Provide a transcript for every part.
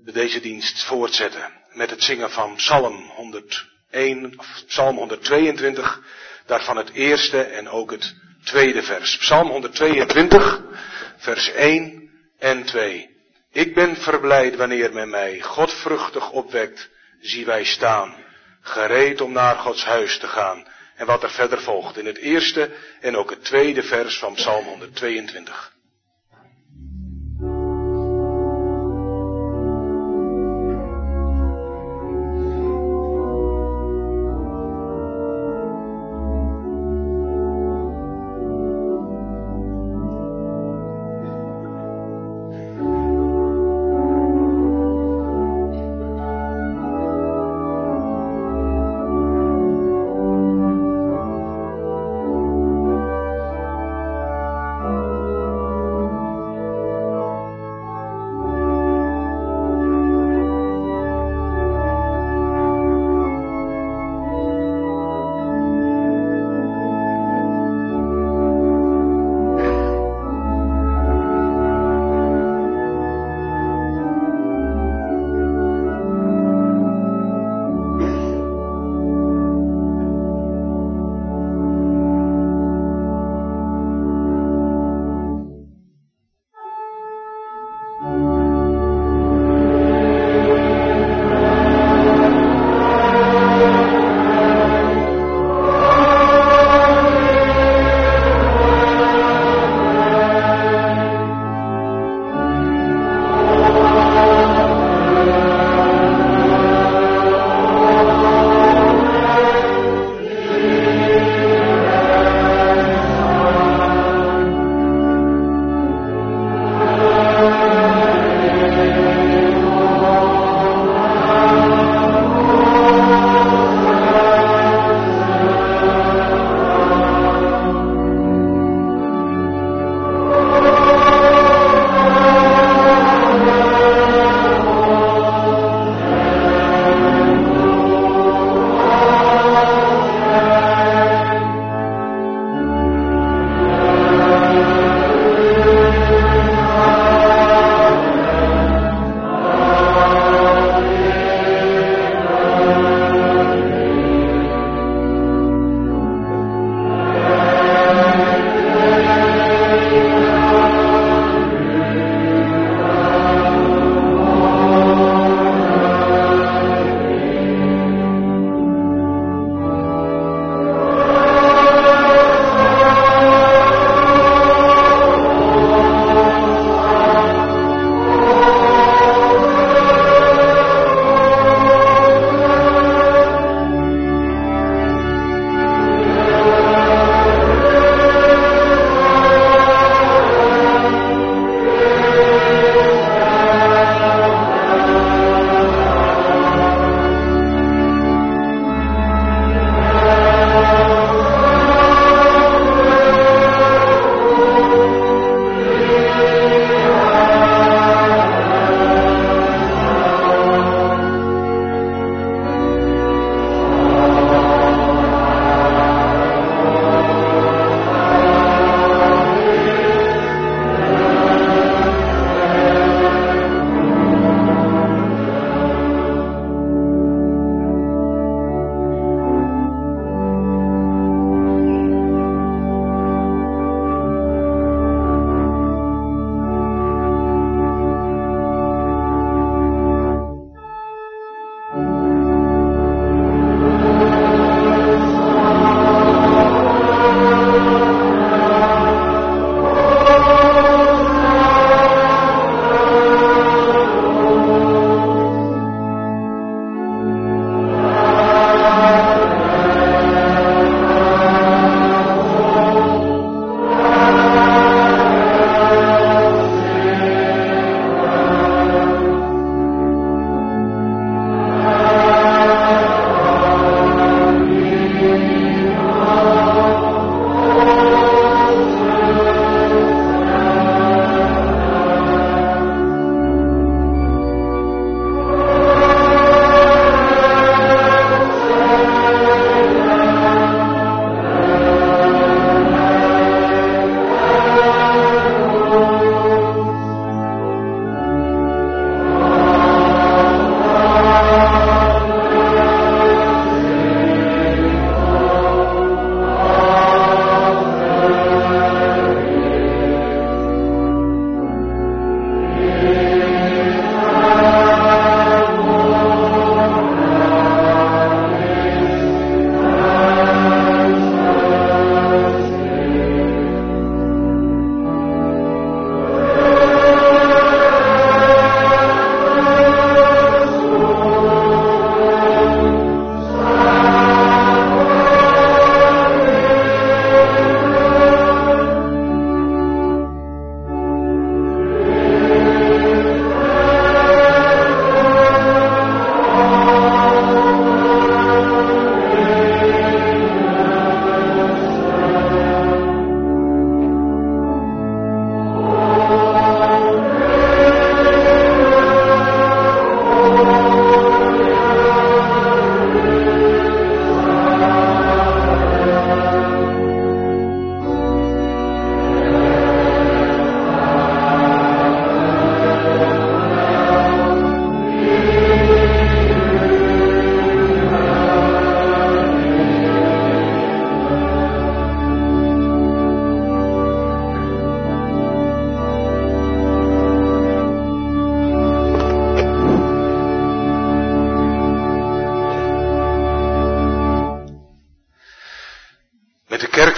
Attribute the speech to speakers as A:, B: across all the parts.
A: deze dienst voortzetten met het zingen van Psalm 101, of Psalm 122, daarvan het eerste en ook het tweede vers. Psalm 122, vers 1 en 2. Ik ben verblijd wanneer men mij godvruchtig opwekt, zie wij staan, gereed om naar Gods huis te gaan. En wat er verder volgt in het eerste en ook het tweede vers van Psalm 122.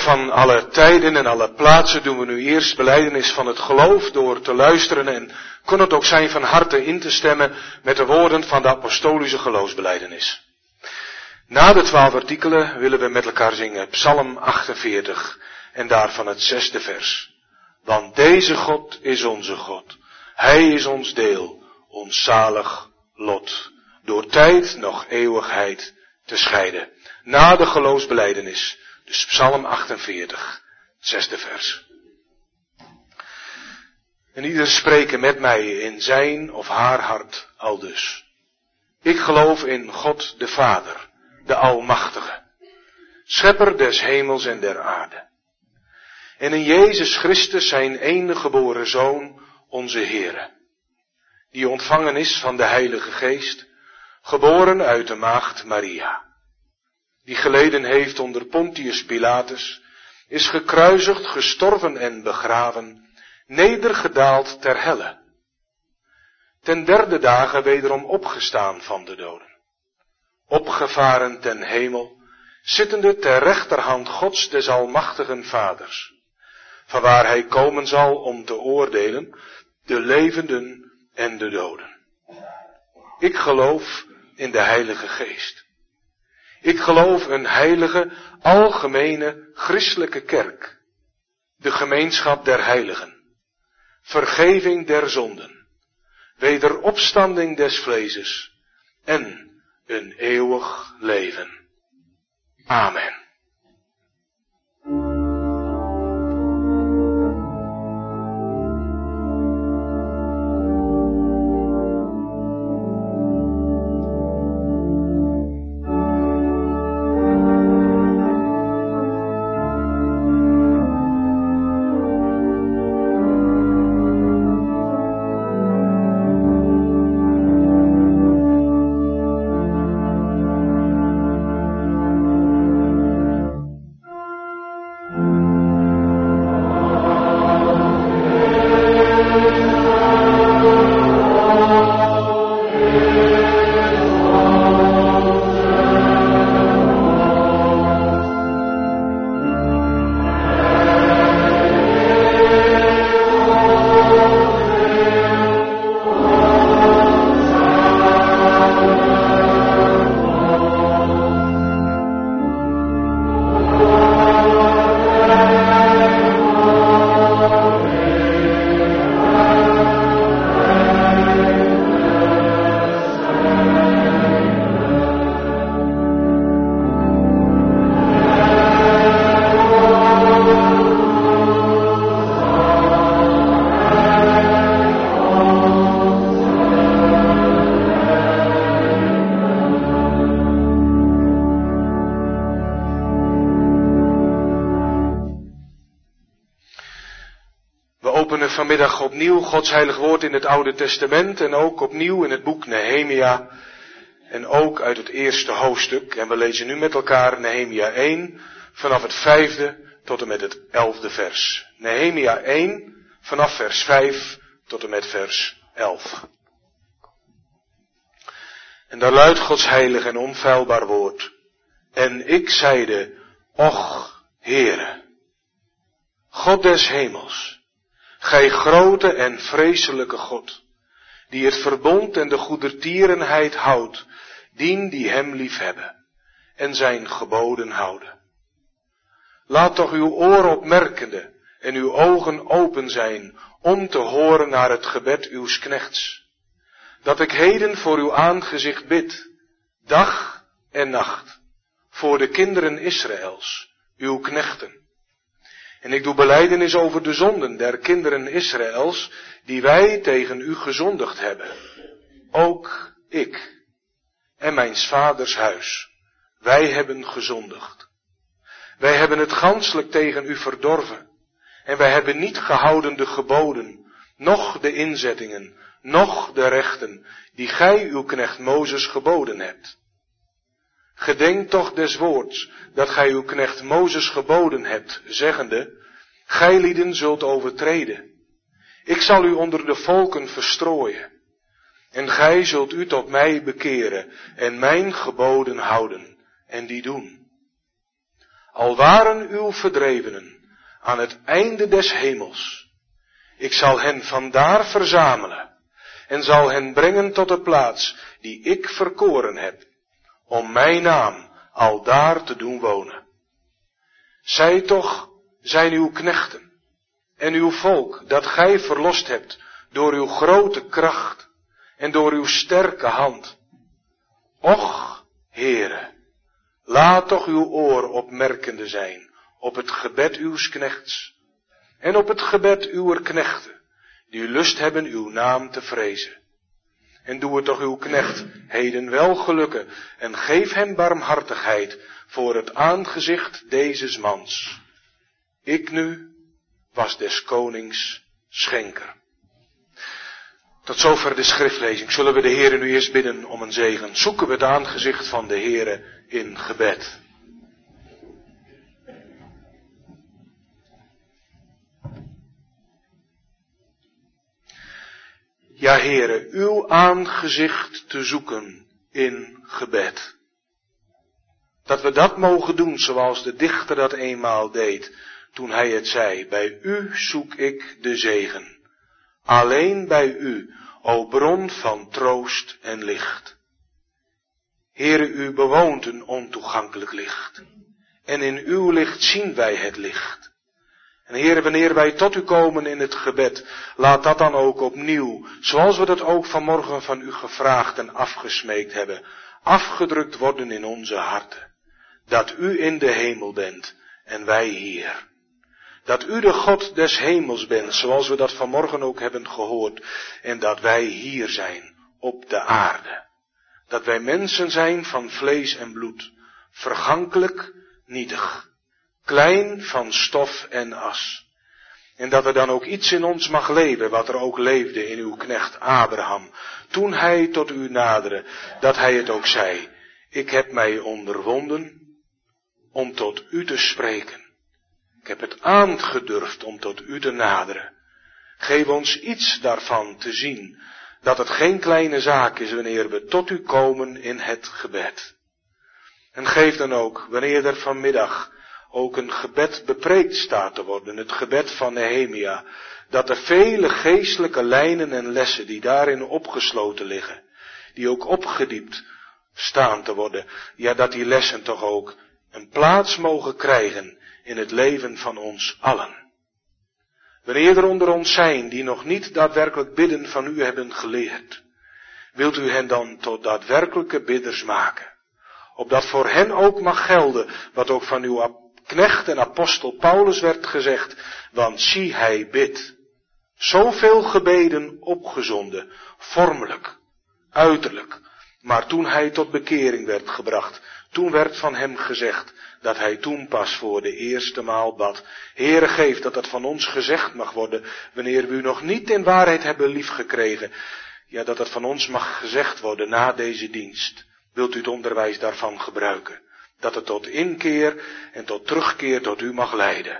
A: van alle tijden en alle plaatsen doen we nu eerst belijdenis van het geloof door te luisteren en kon het ook zijn van harte in te stemmen met de woorden van de apostolische geloofsbelijdenis. Na de 12 artikelen willen we met elkaar zingen Psalm 48 en daarvan het 6e vers. Want deze God is onze God. Hij is ons deel, ons zalig lot. Door tijd nog eeuwigheid te scheiden. Na de geloofsbelijdenis, dus Psalm 48, 6e vers. En ieder spreken met mij in zijn of haar hart aldus. Ik geloof in God de Vader, de Almachtige, Schepper des hemels en der aarde. En in Jezus Christus zijn enige geboren Zoon, onze Heere, die ontvangen is van de Heilige Geest, geboren uit de maagd Maria, die geleden heeft onder Pontius Pilatus, is gekruisigd, gestorven en begraven, nedergedaald ter helle, ten 3e dagen wederom opgestaan van de doden, opgevaren ten hemel, zittende ter rechterhand Gods des Almachtigen Vaders, vanwaar hij komen zal om te oordelen de levenden en de doden. Ik geloof in de Heilige Geest. Ik geloof een heilige, algemene, christelijke kerk, de gemeenschap der heiligen, vergeving der zonden, wederopstanding des vleeses en een eeuwig leven. Amen. Vanmiddag opnieuw Gods heilig woord in het Oude Testament en ook opnieuw in het boek Nehemia en ook uit het eerste hoofdstuk. En we lezen nu met elkaar Nehemia 1 vanaf het 5e tot en met het 11e vers. Nehemia 1 vanaf vers 5 tot en met vers 11. En daar luidt Gods heilig en onfeilbaar woord. En ik zeide, och Heere, God des hemels, Gij grote en vreselijke God, die het verbond en de goedertierenheid houdt, dien die hem liefhebben en zijn geboden houden. Laat toch uw oor opmerkende en uw ogen open zijn om te horen naar het gebed uws knechts, dat ik heden voor uw aangezicht bid, dag en nacht, voor de kinderen Israëls, uw knechten. En ik doe belijdenis over de zonden der kinderen Israëls, die wij tegen u gezondigd hebben. Ook ik en mijns vaders huis, wij hebben gezondigd. Wij hebben het ganselijk tegen u verdorven. En wij hebben niet gehouden de geboden, noch de inzettingen, noch de rechten, die gij uw knecht Mozes geboden hebt. Gedenk toch des woords, dat gij uw knecht Mozes geboden hebt, zeggende, Gijlieden zult overtreden. Ik zal u onder de volken verstrooien. En gij zult u tot mij bekeren en mijn geboden houden en die doen. Al waren uw verdrevenen aan het einde des hemels, ik zal hen vandaar verzamelen en zal hen brengen tot de plaats die ik verkoren heb, om mijn naam aldaar te doen wonen. Zij toch zijn uw knechten en uw volk dat gij verlost hebt door uw grote kracht en door uw sterke hand. Och, Heere, laat toch uw oor opmerkende zijn op het gebed uws knechts en op het gebed uwer knechten, die lust hebben uw naam te vrezen. En doe het toch uw knecht heden wel gelukken en geef hem barmhartigheid voor het aangezicht dezes mans. Ik nu was des konings schenker. Tot zover de schriftlezing. Zullen we de Heere nu eerst bidden om een zegen. Zoeken we het aangezicht van de Heere in gebed. Ja, Heere, uw aangezicht te zoeken in gebed. Dat we dat mogen doen zoals de dichter dat eenmaal deed, toen hij het zei, bij u zoek ik de zegen. Alleen bij u, o bron van troost en licht. Heere, u bewoont een ontoegankelijk licht. En in uw licht zien wij het licht. En Heere, wanneer wij tot u komen in het gebed, laat dat dan ook opnieuw, zoals we dat ook vanmorgen van u gevraagd en afgesmeekt hebben, afgedrukt worden in onze harten. Dat u in de hemel bent en wij hier. Dat u de God des hemels bent, zoals we dat vanmorgen ook hebben gehoord, en dat wij hier zijn, op de aarde. Dat wij mensen zijn van vlees en bloed, vergankelijk, nietig, klein van stof en as. En dat er dan ook iets in ons mag leven, wat er ook leefde in uw knecht Abraham, toen hij tot u naderde, dat hij het ook zei, ik heb mij onderwonden om tot u te spreken. Ik heb het aangedurfd om tot u te naderen. Geef ons iets daarvan te zien, dat het geen kleine zaak is wanneer we tot u komen in het gebed. En geef dan ook, wanneer er vanmiddag ook een gebed bepreekt staat te worden, het gebed van Nehemia, dat de vele geestelijke lijnen en lessen die daarin opgesloten liggen, die ook opgediept staan te worden, ja, dat die lessen toch ook een plaats mogen krijgen in het leven van ons allen. Wanneer er onder ons zijn die nog niet daadwerkelijk bidden van u hebben geleerd, wilt u hen dan tot daadwerkelijke bidders maken. Opdat voor hen ook mag gelden wat ook van uw knecht en apostel Paulus werd gezegd, want zie hij bidt. Zoveel gebeden opgezonden, vormelijk, uiterlijk, maar toen hij tot bekering werd gebracht, toen werd van hem gezegd dat hij toen pas voor de eerste maal bad. Heere, geef dat dat van ons gezegd mag worden, wanneer we u nog niet in waarheid hebben liefgekregen. Ja, dat het van ons mag gezegd worden na deze dienst. Wilt u het onderwijs daarvan gebruiken? Dat het tot inkeer en tot terugkeer tot u mag leiden.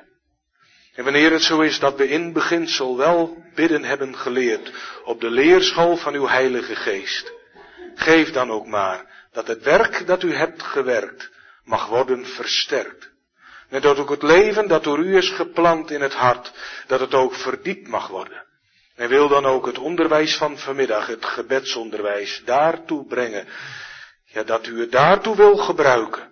A: En wanneer het zo is dat we in beginsel wel bidden hebben geleerd op de leerschool van uw Heilige Geest, geef dan ook maar dat het werk dat u hebt gewerkt mag worden versterkt. En dat ook het leven dat door u is geplant in het hart, dat het ook verdiept mag worden. En wil dan ook het onderwijs van vanmiddag, het gebedsonderwijs, daartoe brengen. Ja, dat u het daartoe wil gebruiken.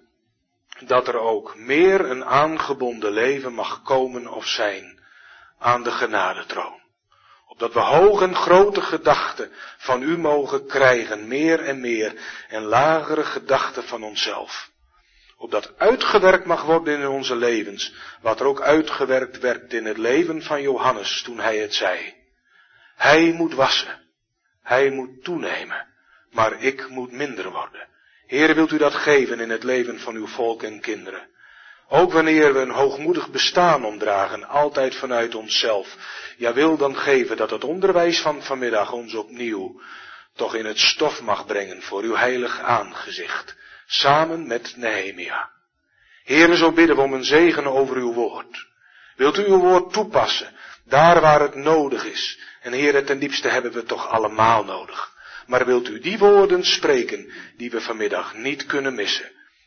A: Dat er ook meer een aangebonden leven mag komen of zijn aan de genadetroon. Opdat we hoge en grote gedachten van u mogen krijgen, meer en meer, en lagere gedachten van onszelf. Opdat uitgewerkt mag worden in onze levens, wat er ook uitgewerkt werd in het leven van Johannes toen hij het zei. Hij moet wassen, hij moet toenemen, maar ik moet minder worden. Heere, wilt u dat geven in het leven van uw volk en kinderen? Ook wanneer we een hoogmoedig bestaan omdragen, altijd vanuit onszelf. Ja, wil dan geven dat het onderwijs van vanmiddag ons opnieuw toch in het stof mag brengen voor uw heilig aangezicht. Samen met Nehemia. Heere, zo bidden we om een zegen over uw woord. Wilt u uw woord toepassen, daar waar het nodig is. En Heere, ten diepste hebben we het toch allemaal nodig. Maar wilt u die woorden spreken, die we vanmiddag niet kunnen missen.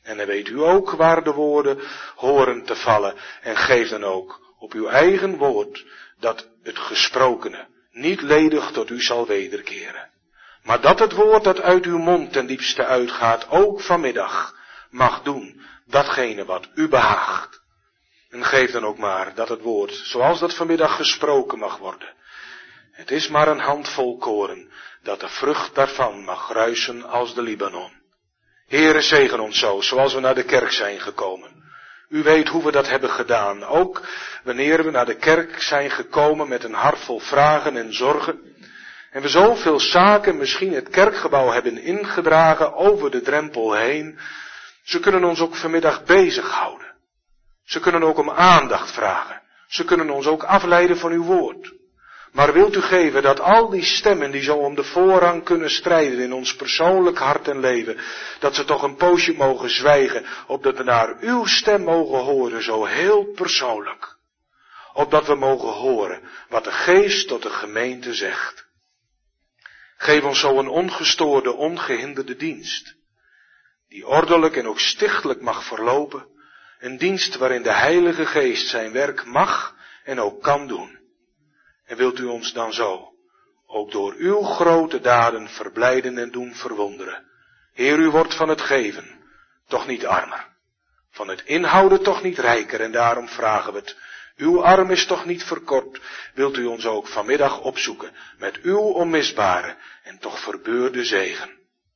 A: En dan weet u ook waar de woorden horen te vallen. En geef dan ook op uw eigen woord dat het gesprokene niet ledig tot u zal wederkeren. Maar dat het woord dat uit uw mond ten diepste uitgaat ook vanmiddag mag doen datgene wat u behaagt. En geef dan ook maar dat het woord zoals dat vanmiddag gesproken mag worden. Het is maar een handvol koren dat de vrucht daarvan mag ruisen als de Libanon. Heere, zegen ons zo, zoals we naar de kerk zijn gekomen. U weet hoe we dat hebben gedaan, ook wanneer we naar de kerk zijn gekomen met een hart vol vragen en zorgen. En we zoveel zaken misschien het kerkgebouw hebben ingedragen over de drempel heen. Ze kunnen ons ook vanmiddag bezighouden. Ze kunnen ook om aandacht vragen. Ze kunnen ons ook afleiden van uw woord. Maar wilt u geven dat al die stemmen die zo om de voorrang kunnen strijden in ons persoonlijk hart en leven, dat ze toch een poosje mogen zwijgen, opdat we naar uw stem mogen horen, zo heel persoonlijk. Opdat we mogen horen wat de Geest tot de gemeente zegt. Geef ons zo een ongestoorde, ongehinderde dienst, die ordelijk en ook stichtelijk mag verlopen, een dienst waarin de Heilige Geest zijn werk mag en ook kan doen. En wilt u ons dan zo, ook door uw grote daden verblijden en doen verwonderen. Heer, u wordt van het geven toch niet armer, van het inhouden toch niet rijker, en daarom vragen we het. Uw arm is toch niet verkort, wilt u ons ook vanmiddag opzoeken met uw onmisbare en toch verbeurde zegen.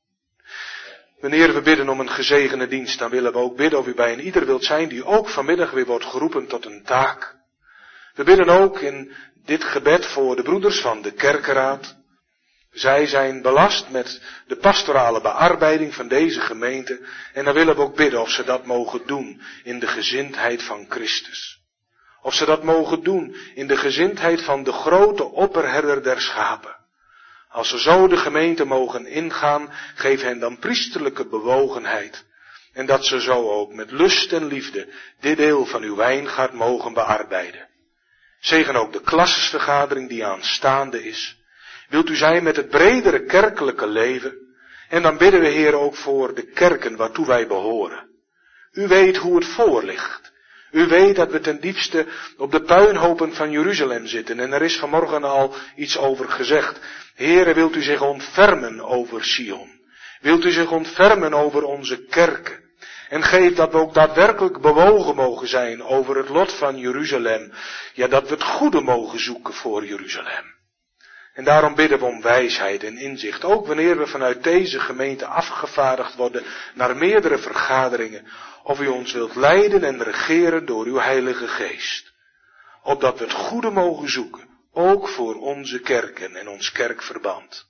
A: Wanneer we bidden om een gezegende dienst, dan willen we ook bidden of u bij een ieder wilt zijn die ook vanmiddag weer wordt geroepen tot een taak. We bidden ook in dit gebed voor de broeders van de kerkenraad. Zij zijn belast met de pastorale bearbeiding van deze gemeente. En dan willen we ook bidden of ze dat mogen doen in de gezindheid van Christus. Of ze dat mogen doen in de gezindheid van de grote opperherder der schapen. Als ze zo de gemeente mogen ingaan, geef hen dan priesterlijke bewogenheid. En dat ze zo ook met lust en liefde dit deel van uw wijngaard mogen bearbeiden. Zegen ook de klassenvergadering die aanstaande is. Wilt u zijn met het bredere kerkelijke leven. En dan bidden we, Heer, ook voor de kerken waartoe wij behoren. U weet hoe het voor ligt. U weet dat we ten diepste op de puinhopen van Jeruzalem zitten. En er is vanmorgen al iets over gezegd. Heere, wilt u zich ontfermen over Sion? Wilt u zich ontfermen over onze kerken? En geef dat we ook daadwerkelijk bewogen mogen zijn over het lot van Jeruzalem. Ja, dat we het goede mogen zoeken voor Jeruzalem. En daarom bidden we om wijsheid en inzicht. Ook wanneer we vanuit deze gemeente afgevaardigd worden naar meerdere vergaderingen. Of u ons wilt leiden en regeren door uw Heilige Geest. Opdat we het goede mogen zoeken. Ook voor onze kerken en ons kerkverband.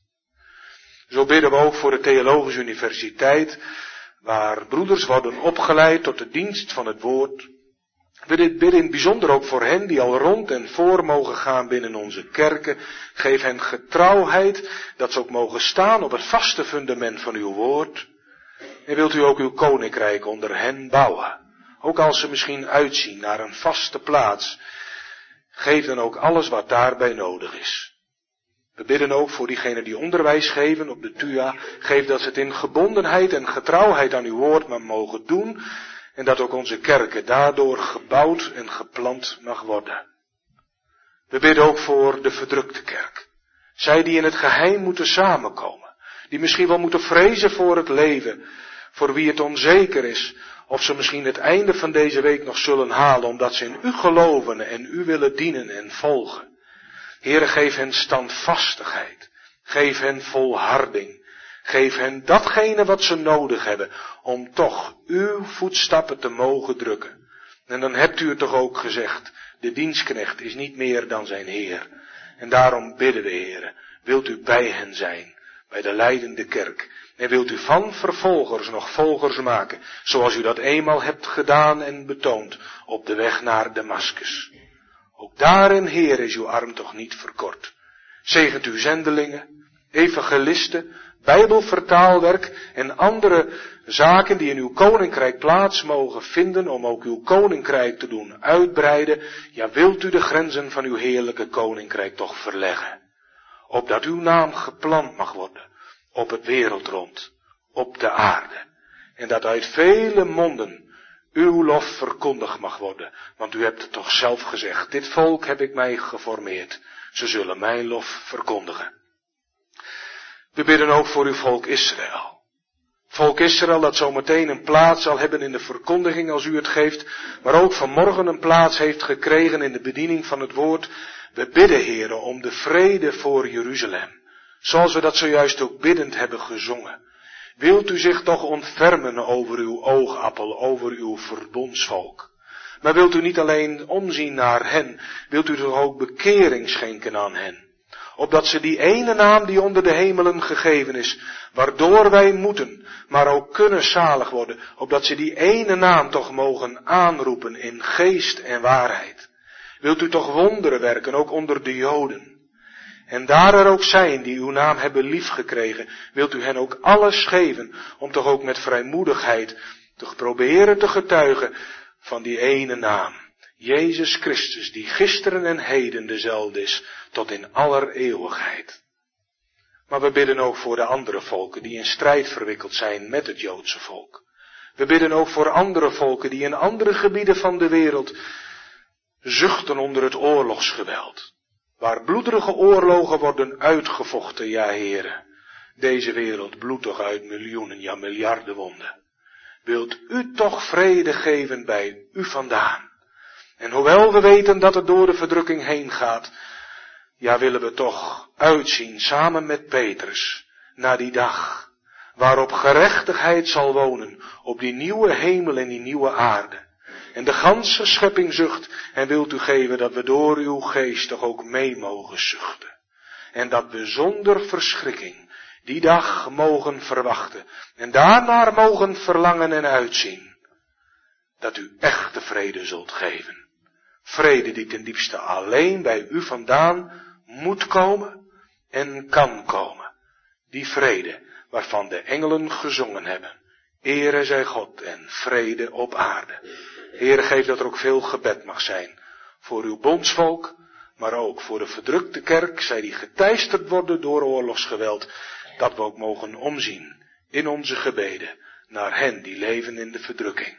A: Zo bidden we ook voor de Theologische Universiteit, waar broeders worden opgeleid tot de dienst van het woord. We bidden in het bijzonder ook voor hen die al rond en voor mogen gaan binnen onze kerken. Geef hen getrouwheid, dat ze ook mogen staan op het vaste fundament van uw woord. En wilt u ook uw koninkrijk onder hen bouwen. Ook als ze misschien uitzien naar een vaste plaats. Geef dan ook alles wat daarbij nodig is. We bidden ook voor diegenen die onderwijs geven op de TUA. Geef dat ze het in gebondenheid en getrouwheid aan uw woord maar mogen doen. En dat ook onze kerken daardoor gebouwd en geplant mag worden. We bidden ook voor de verdrukte kerk. Zij die in het geheim moeten samenkomen. Die misschien wel moeten vrezen voor het leven. Voor wie het onzeker is. Of ze misschien het einde van deze week nog zullen halen. Omdat ze in u geloven en u willen dienen en volgen. Heere, geef hen standvastigheid. Geef hen volharding. Geef hen datgene wat ze nodig hebben. Om toch uw voetstappen te mogen drukken. En dan hebt u het toch ook gezegd. De dienstknecht is niet meer dan zijn Heer. En daarom bidden we, Heere. Wilt u bij hen zijn. Bij de leidende kerk. En wilt u van vervolgers nog volgers maken. Zoals u dat eenmaal hebt gedaan en betoond. Op de weg naar Damaskus. Ook daarin, Heer, is uw arm toch niet verkort. Zegent uw zendelingen, evangelisten, bijbelvertaalwerk en andere zaken die in uw koninkrijk plaats mogen vinden om ook uw koninkrijk te doen uitbreiden. Ja, wilt u de grenzen van uw heerlijke koninkrijk toch verleggen. Opdat uw naam geplant mag worden op het wereldrond, op de aarde. En dat uit vele monden uw lof verkondigd mag worden. Want u hebt het toch zelf gezegd, dit volk heb ik mij geformeerd. Ze zullen mijn lof verkondigen. We bidden ook voor uw volk Israël. Volk Israël dat zometeen een plaats zal hebben in de verkondiging als u het geeft. Maar ook vanmorgen een plaats heeft gekregen in de bediening van het woord. We bidden, Heere, om de vrede voor Jeruzalem. Zoals we dat zojuist ook biddend hebben gezongen. Wilt u zich toch ontfermen over uw oogappel, over uw verbondsvolk. Maar wilt u niet alleen omzien naar hen, wilt u toch ook bekering schenken aan hen. Opdat ze die ene naam die onder de hemelen gegeven is, waardoor wij moeten, maar ook kunnen zalig worden. Opdat ze die ene naam toch mogen aanroepen in geest en waarheid. Wilt u toch wonderen werken, ook onder de Joden. En daar er ook zijn die uw naam hebben liefgekregen, wilt u hen ook alles geven, om toch ook met vrijmoedigheid te proberen te getuigen van die ene naam. Jezus Christus, die gisteren en heden dezelfde is, tot in aller eeuwigheid. Maar we bidden ook voor de andere volken die in strijd verwikkeld zijn met het Joodse volk. We bidden ook voor andere volken die in andere gebieden van de wereld zuchten onder het oorlogsgeweld. Waar bloederige oorlogen worden uitgevochten, ja Heere. Deze wereld bloedt toch uit miljoenen, ja miljarden wonden. Wilt u toch vrede geven bij u vandaan? En hoewel we weten dat het door de verdrukking heen gaat, ja willen we toch uitzien samen met Petrus naar die dag waarop gerechtigheid zal wonen op die nieuwe hemel en die nieuwe aarde. En de ganse schepping zucht en wilt u geven dat we door uw geest toch ook mee mogen zuchten. En dat we zonder verschrikking die dag mogen verwachten en daarnaar mogen verlangen en uitzien. Dat u echte vrede zult geven. Vrede die ten diepste alleen bij u vandaan moet komen en kan komen. Die vrede waarvan de engelen gezongen hebben. Ere zij God en vrede op aarde. Heere, geef dat er ook veel gebed mag zijn voor uw bondsvolk, maar ook voor de verdrukte kerk, zij die geteisterd worden door oorlogsgeweld, dat we ook mogen omzien in onze gebeden naar hen die leven in de verdrukking.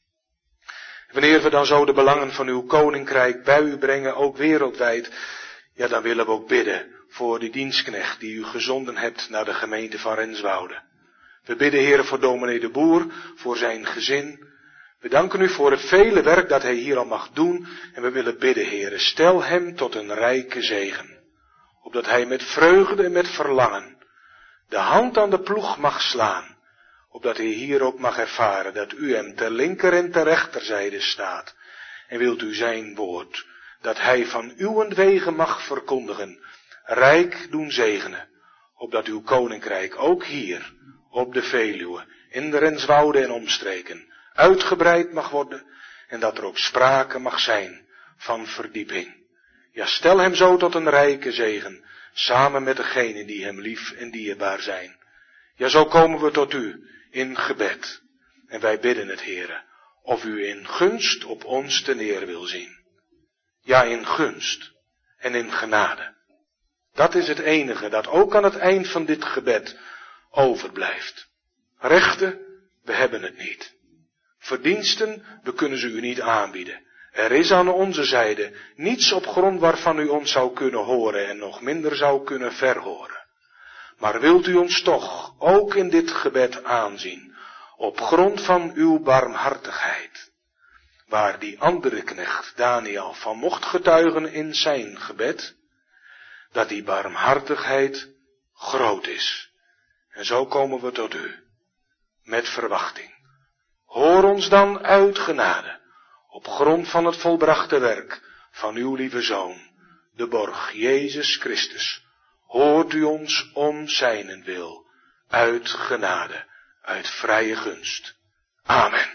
A: Wanneer we dan zo de belangen van uw koninkrijk bij u brengen, ook wereldwijd, ja dan willen we ook bidden voor die dienstknecht die u gezonden hebt naar de gemeente van Renswoude. We bidden, Heere, voor dominee de Boer, voor zijn gezin. We danken u voor het vele werk dat hij hier al mag doen. En we willen bidden, Heere, stel hem tot een rijke zegen. Opdat hij met vreugde en met verlangen de hand aan de ploeg mag slaan. Opdat hij hier ook mag ervaren dat u hem ter linker en ter rechterzijde staat. En wilt u zijn woord, dat hij van uwentwege mag verkondigen, rijk doen zegenen. Opdat uw koninkrijk ook hier, op de Veluwe, in de Renswoude en omstreken, uitgebreid mag worden en dat er ook sprake mag zijn van verdieping. Ja, stel hem zo tot een rijke zegen, samen met degenen die hem lief en dierbaar zijn. Ja, zo komen we tot u in gebed. En wij bidden het, Heere, of u in gunst op ons te neer wil zien. Ja, in gunst en in genade. Dat is het enige dat ook aan het eind van dit gebed overblijft. Rechten, we hebben het niet. Verdiensten, we kunnen ze u niet aanbieden. Er is aan onze zijde niets op grond waarvan u ons zou kunnen horen en nog minder zou kunnen verhoren. Maar wilt u ons toch ook in dit gebed aanzien, op grond van uw barmhartigheid, waar die andere knecht Daniel van mocht getuigen in zijn gebed, dat die barmhartigheid groot is. En zo komen we tot u, met verwachting. Hoor ons dan uit genade, op grond van het volbrachte werk van uw lieve Zoon, de borg Jezus Christus. Hoort u ons om zijnentwil, uit genade, uit vrije gunst. Amen.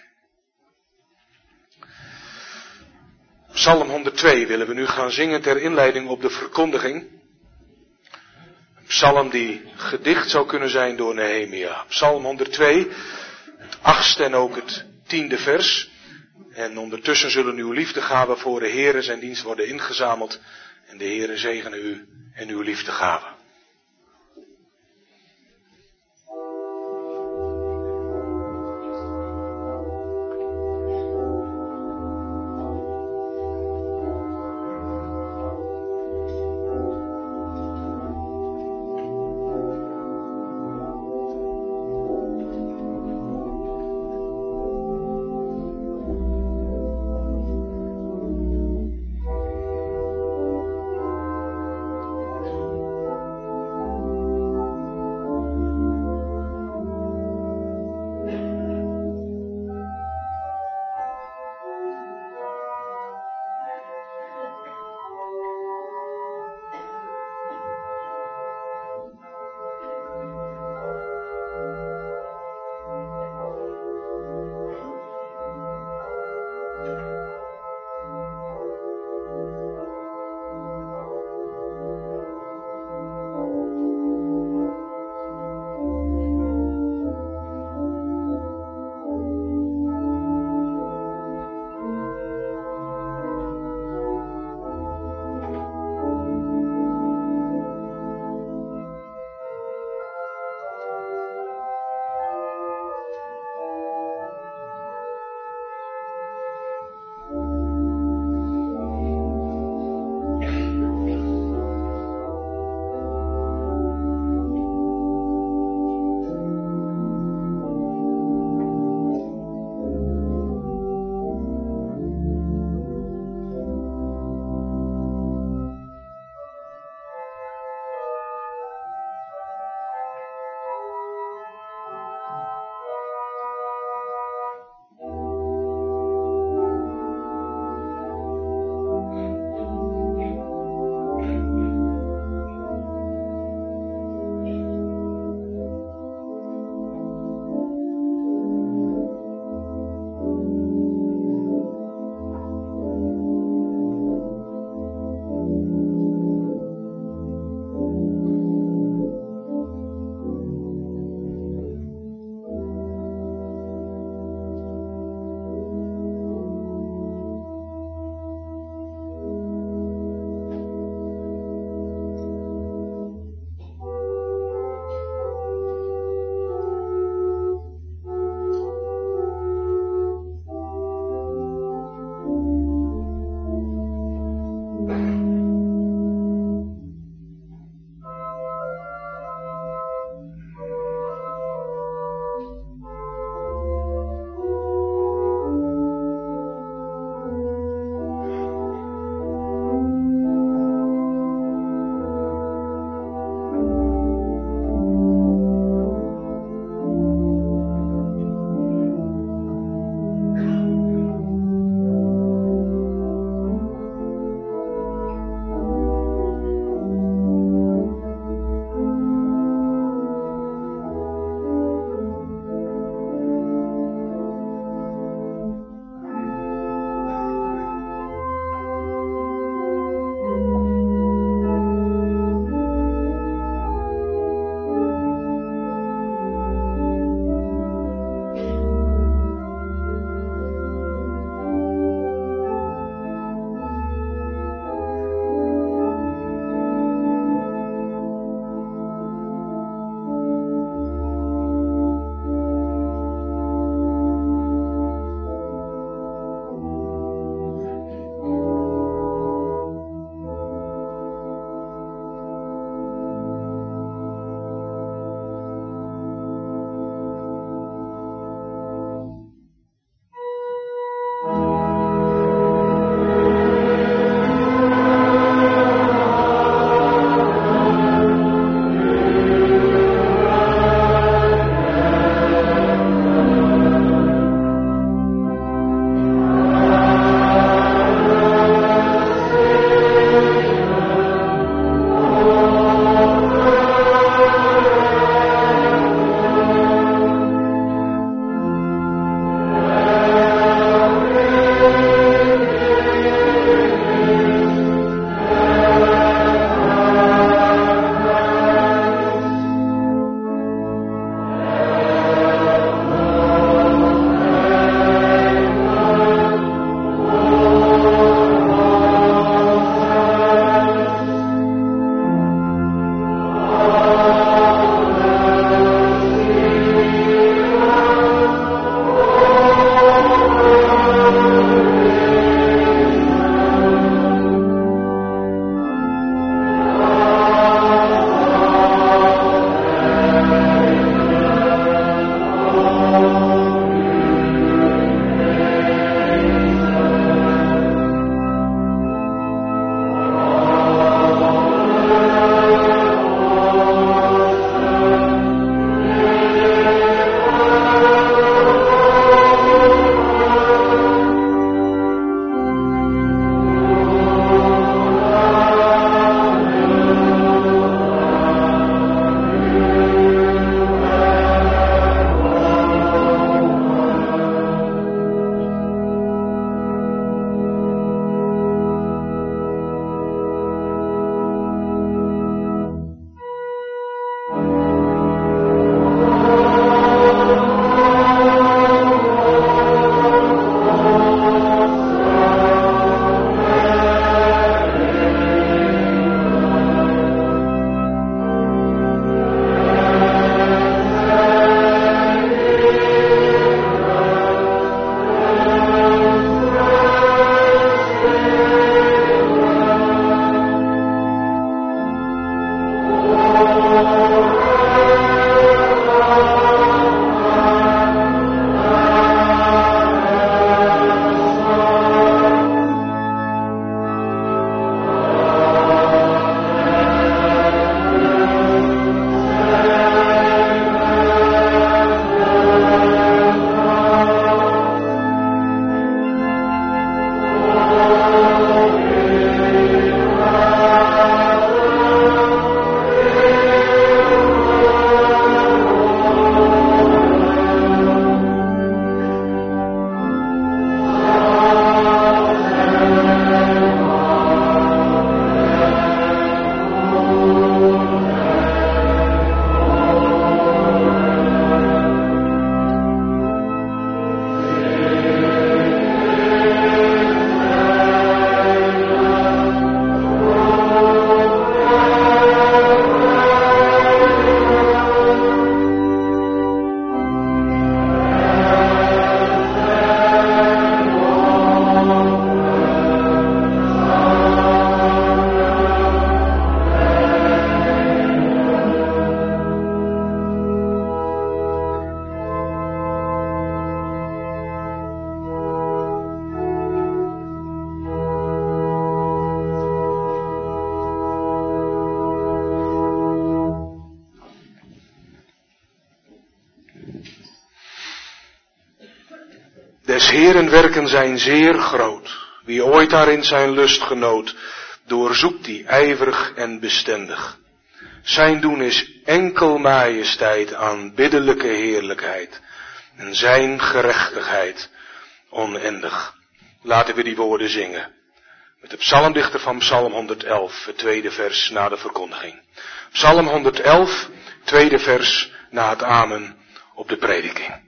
A: Psalm 102 willen we nu gaan zingen ter inleiding op de verkondiging. Een psalm die gedicht zou kunnen zijn door Nehemia. Psalm 102, het 8e en ook het 10e vers. En ondertussen zullen uw liefdegaven voor de Heere zijn dienst worden ingezameld. En de Heere zegene u en uw liefdegaven. Des Heeren werken zijn zeer groot. Wie ooit daarin zijn lust genoot, doorzoekt die ijverig en bestendig. Zijn doen is enkel majesteit, aanbiddelijke heerlijkheid. En zijn gerechtigheid oneindig. Laten we die woorden zingen. Met de psalmdichter van Psalm 111, het tweede vers na de verkondiging. Psalm 111, tweede vers na het amen op de prediking.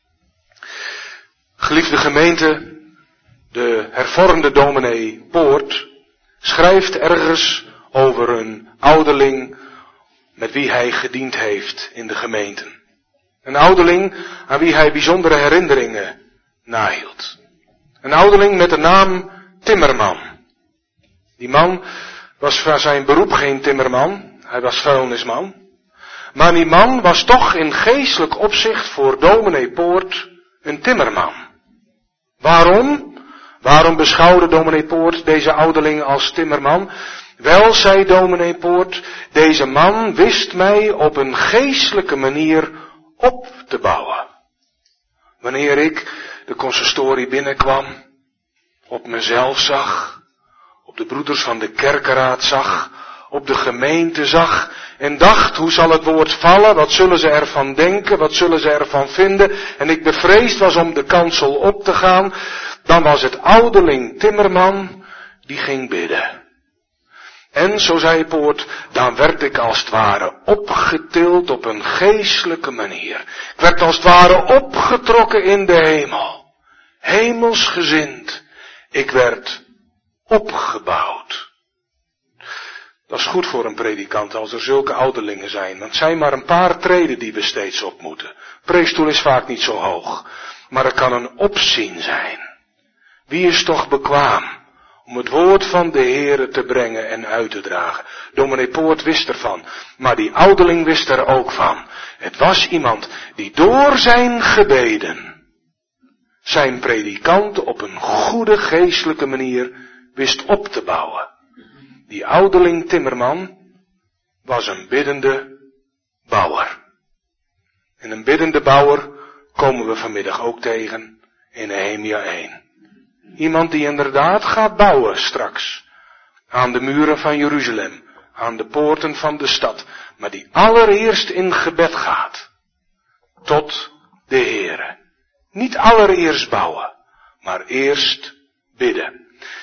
A: Geliefde gemeente, de hervormde dominee Poort schrijft ergens over een ouderling met wie hij gediend heeft in de gemeenten. Een ouderling aan wie hij bijzondere herinneringen nahield. Een ouderling met de naam Timmerman. Die man was van zijn beroep geen timmerman, hij was vuilnisman. Maar die man was toch in geestelijk opzicht voor dominee Poort een timmerman. Waarom? Waarom beschouwde dominee Poort deze ouderling als timmerman? Wel, zei dominee Poort, deze man wist mij op een geestelijke manier op te bouwen. Wanneer ik de consistorie binnenkwam, op mezelf zag, op de broeders van de kerkeraad zag, op de gemeente zag en dacht, hoe zal het woord vallen, wat zullen ze ervan denken, wat zullen ze ervan vinden, en ik bevreesd was om de kansel op te gaan, dan was het ouderling Timmerman die ging bidden. En, zo zei Poort, dan werd ik als het ware opgetild op een geestelijke manier. Ik werd als het ware opgetrokken in de hemel. Hemelsgezind. Ik werd opgebouwd. Dat is goed voor een predikant als er zulke ouderlingen zijn. Want het zijn maar een paar treden die we steeds op moeten. Preekstoel is vaak niet zo hoog. Maar er kan een opzien zijn. Wie is toch bekwaam om het woord van de Heere te brengen en uit te dragen? Dominee Poort wist ervan, maar die ouderling wist er ook van. Het was iemand die door zijn gebeden zijn predikant op een goede geestelijke manier wist op te bouwen. Die ouderling Timmerman was een biddende bouwer. En een biddende bouwer komen we vanmiddag ook tegen in Nehemia 1. Iemand die inderdaad gaat bouwen straks. Aan de muren van Jeruzalem. Aan de poorten van de stad. Maar die allereerst in gebed gaat. Tot de Heere. Niet allereerst bouwen. Maar eerst bidden.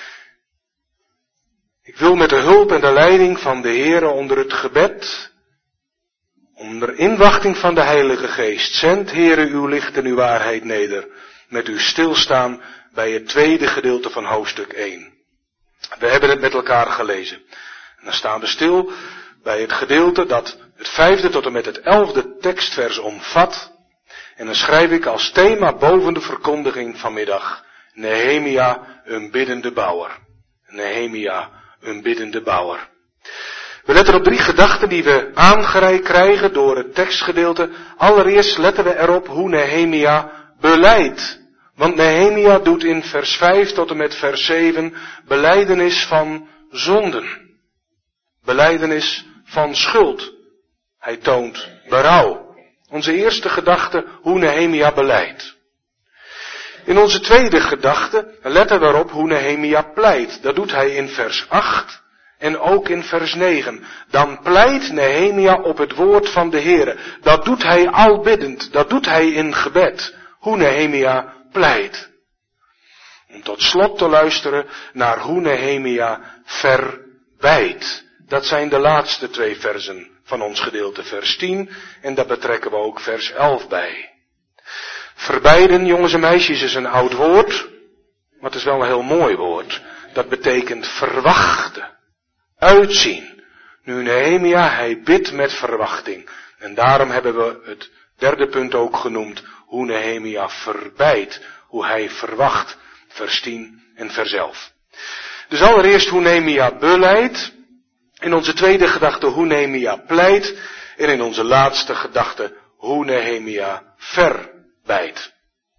A: Ik wil met de hulp en de leiding van de Heere onder het gebed. Onder inwachting van de Heilige Geest. Zend Heere uw licht en uw waarheid neder. Met uw stilstaan bij het tweede gedeelte van hoofdstuk 1. We hebben het met elkaar gelezen. En dan staan we stil bij het gedeelte dat het 5e tot en met het 11e tekstvers omvat. En dan schrijf ik als thema boven de verkondiging vanmiddag: Nehemia, een biddende bouwer. Nehemia, een biddende bouwer. We letten op 3 gedachten die we aangereikt krijgen door het tekstgedeelte. Allereerst letten we erop hoe Nehemia belijdt. Want Nehemia doet in vers 5 tot en met vers 7 belijdenis van zonden. Belijdenis van schuld. Hij toont berouw. Onze eerste gedachte, hoe Nehemia belijdt. In onze tweede gedachte letten we erop hoe Nehemia pleit. Dat doet hij in vers 8 en ook in vers 9. Dan pleit Nehemia op het woord van de Heere. Dat doet hij al biddend. Dat doet hij in gebed. Hoe Nehemia pleit. Om tot slot te luisteren naar hoe Nehemia verbijt. Dat zijn de laatste 2 versen van ons gedeelte, vers 10. En daar betrekken we ook vers 11 bij. Verbijden, jongens en meisjes, is een oud woord. Maar het is wel een heel mooi woord. Dat betekent verwachten. Uitzien. Nu Nehemia, hij bidt met verwachting. En daarom hebben we het 3e punt ook genoemd. Hoe Nehemia verbijt. Hoe hij verwacht. Vers 10 en vers 11. Dus allereerst hoe Nehemia belijdt. In onze tweede gedachte hoe Nehemia pleit. En in onze laatste gedachte hoe Nehemia verbijt.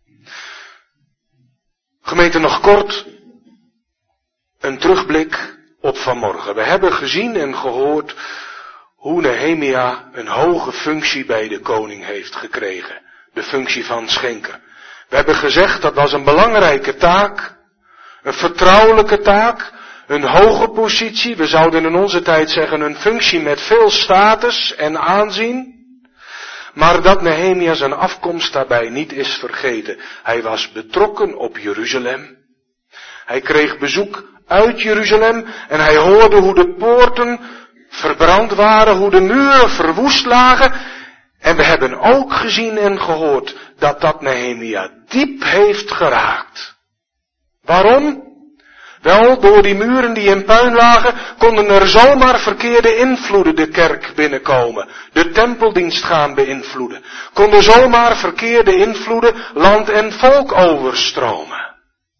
A: Gemeente, nog kort een terugblik op vanmorgen. We hebben gezien en gehoord hoe Nehemia een hoge functie bij de koning heeft gekregen. De functie van schenker. We hebben gezegd dat was een belangrijke taak, een vertrouwelijke taak, een hoge positie, we zouden in onze tijd zeggen een functie met veel status en aanzien. Maar dat Nehemia zijn afkomst daarbij niet is vergeten. Hij was betrokken op Jeruzalem. Hij kreeg bezoek uit Jeruzalem en hij hoorde hoe de poorten verbrand waren, hoe de muren verwoest lagen. En we hebben ook gezien en gehoord dat dat Nehemia diep heeft geraakt. Waarom? Wel, door die muren die in puin lagen, konden er zomaar verkeerde invloeden de kerk binnenkomen, de tempeldienst gaan beïnvloeden. Konden zomaar verkeerde invloeden land en volk overstromen.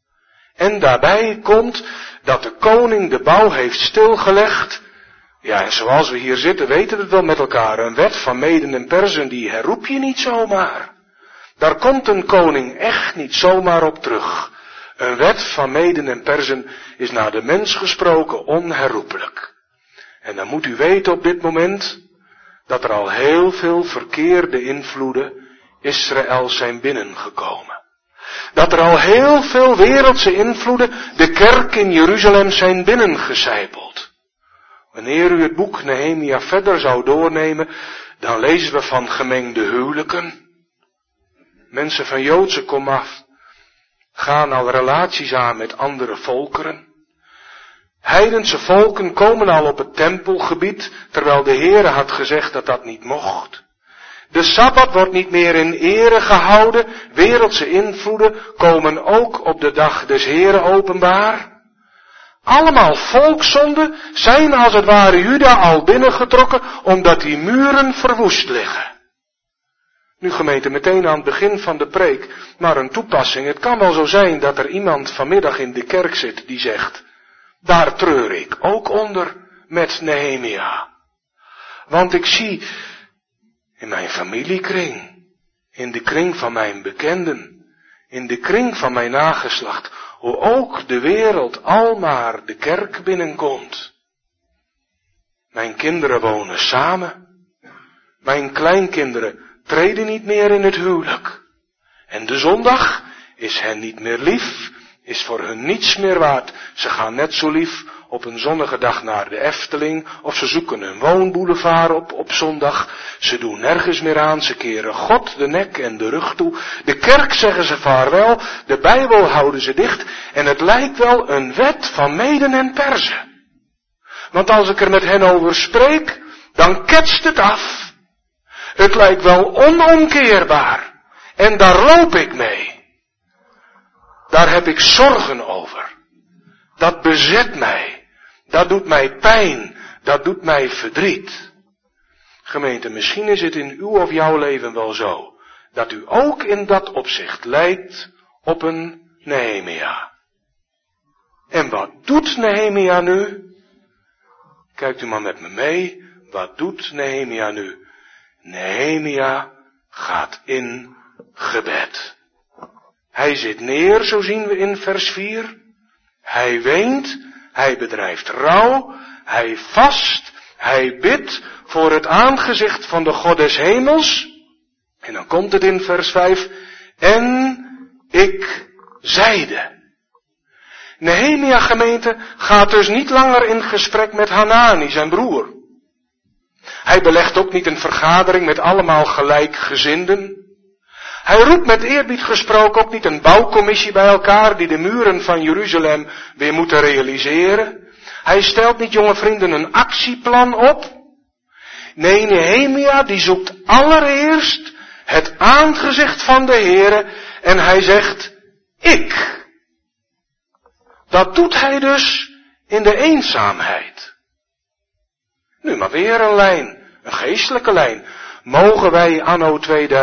A: En daarbij komt dat de koning de bouw heeft stilgelegd. Ja, en zoals we hier zitten weten we het wel met elkaar, een wet van Meden en Perzen die herroep je niet zomaar. Daar komt een koning echt niet zomaar op terug. Een wet van Meden en Perzen is naar de mens gesproken onherroepelijk. En dan moet u weten op dit moment dat er al heel veel verkeerde invloeden Israël zijn binnengekomen. Dat er al heel veel wereldse invloeden de kerk in Jeruzalem zijn binnengecijpeld. Wanneer u het boek Nehemia verder zou doornemen, dan lezen we van gemengde huwelijken. Mensen van Joodse komaf gaan al relaties aan met andere volkeren. Heidense volken komen al op het tempelgebied, terwijl de Heere had gezegd dat dat niet mocht. De Sabbat wordt niet meer in ere gehouden, wereldse invloeden komen ook op de dag des Heeren openbaar. Allemaal volkszonden zijn als het ware Juda al binnengetrokken, omdat die muren verwoest liggen. Nu gemeente, meteen aan het begin van de preek, maar een toepassing. Het kan wel zo zijn dat er iemand vanmiddag in de kerk zit die zegt, daar treur ik ook onder met Nehemia. Want ik zie in mijn familiekring, in de kring van mijn bekenden, in de kring van mijn nageslacht, hoe ook de wereld almaar de kerk binnenkomt. Mijn kinderen wonen samen, mijn kleinkinderen treden niet meer in het huwelijk. En de zondag is hen niet meer lief, is voor hun niets meer waard. Ze gaan net zo lief op een zonnige dag naar de Efteling, of ze zoeken een woonboulevard op zondag. Ze doen nergens meer aan, ze keren God de nek en de rug toe. De kerk zeggen ze vaarwel, de Bijbel houden ze dicht, en het lijkt wel een wet van Meden en Perzen. Want als ik er met hen over spreek, dan ketst het af. Het lijkt wel onomkeerbaar. En daar loop ik mee. Daar heb ik zorgen over. Dat bezet mij. Dat doet mij pijn. Dat doet mij verdriet. Gemeente, misschien is het in uw of jouw leven wel zo, dat u ook in dat opzicht lijkt op een Nehemia. En wat doet Nehemia nu? Kijkt u maar met me mee. Wat doet Nehemia nu? Nehemia gaat in gebed. Hij zit neer, zo zien we in vers 4. Hij weent, hij bedrijft rouw, hij vast, hij bidt voor het aangezicht van de God des hemels. En dan komt het in vers 5. En ik zeide. Nehemia, gemeente, gaat dus niet langer in gesprek met Hanani, zijn broer. Hij belegt ook niet een vergadering met allemaal gelijkgezinden. Hij roept met eerbied gesproken ook niet een bouwcommissie bij elkaar die de muren van Jeruzalem weer moeten realiseren. Hij stelt niet, jonge vrienden, een actieplan op. Nee, Nehemia die zoekt allereerst het aangezicht van de Heere en hij zegt, ik. Dat doet hij dus in de eenzaamheid. Nu maar weer een lijn, een geestelijke lijn. Mogen wij anno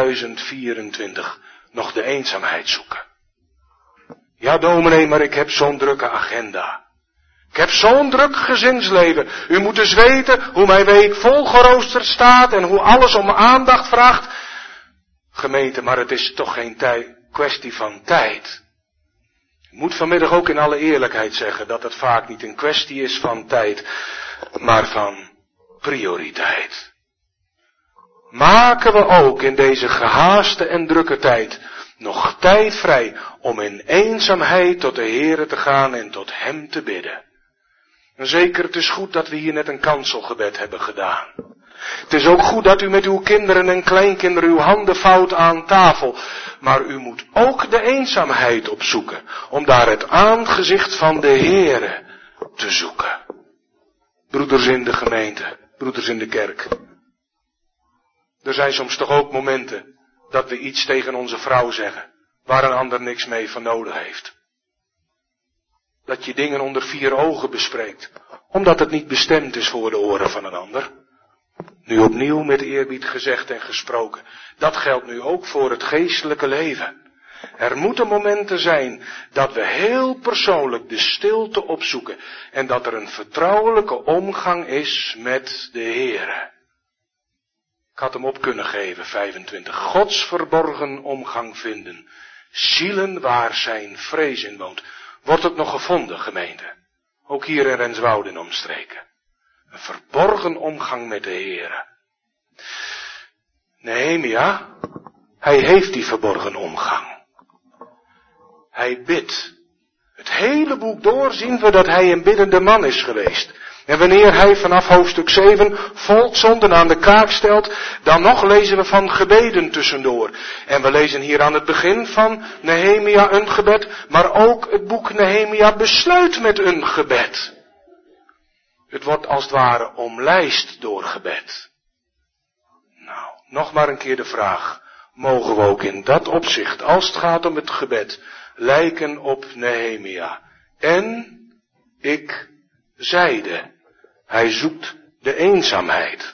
A: 2024 nog de eenzaamheid zoeken? Ja, dominee, maar ik heb zo'n drukke agenda. Ik heb zo'n druk gezinsleven. U moet dus weten hoe mijn week volgeroosterd staat en hoe alles om aandacht vraagt. Gemeente, maar het is toch geen kwestie van tijd. Ik moet vanmiddag ook in alle eerlijkheid zeggen dat het vaak niet een kwestie is van tijd, maar van prioriteit. Maken we ook in deze gehaaste en drukke tijd nog tijd vrij om in eenzaamheid tot de Heere te gaan en tot Hem te bidden. En zeker, het is goed dat we hier net een kanselgebed hebben gedaan. Het is ook goed dat u met uw kinderen en kleinkinderen uw handen vouwt aan tafel. Maar u moet ook de eenzaamheid opzoeken, om daar het aangezicht van de Heere te zoeken. Broeders in de gemeente, broeders in de kerk. Er zijn soms toch ook momenten dat we iets tegen onze vrouw zeggen, waar een ander niks mee van nodig heeft. Dat je dingen onder 4 ogen bespreekt, omdat het niet bestemd is voor de oren van een ander. Nu opnieuw met eerbied gezegd en gesproken, dat geldt nu ook voor het geestelijke leven. Er moeten momenten zijn dat we heel persoonlijk de stilte opzoeken en dat er een vertrouwelijke omgang is met de Heere. Ik had hem op kunnen geven, 25. Gods verborgen omgang vinden. Zielen waar zijn vrees in woont. Wordt het nog gevonden, gemeente? Ook hier in Renswoude en omstreken. Een verborgen omgang met de Heere. Nehemia, hij heeft die verborgen omgang. Hij bidt. Het hele boek door zien we dat hij een biddende man is geweest. En wanneer hij vanaf hoofdstuk 7 volkszonden aan de kaak stelt, dan nog lezen we van gebeden tussendoor. En we lezen hier aan het begin van Nehemia een gebed, maar ook het boek Nehemia besluit met een gebed. Het wordt als het ware omlijst door gebed. Nou, nog maar een keer de vraag. Mogen we ook in dat opzicht, als het gaat om het gebed, lijken op Nehemia? En ik zeide, hij zoekt de eenzaamheid.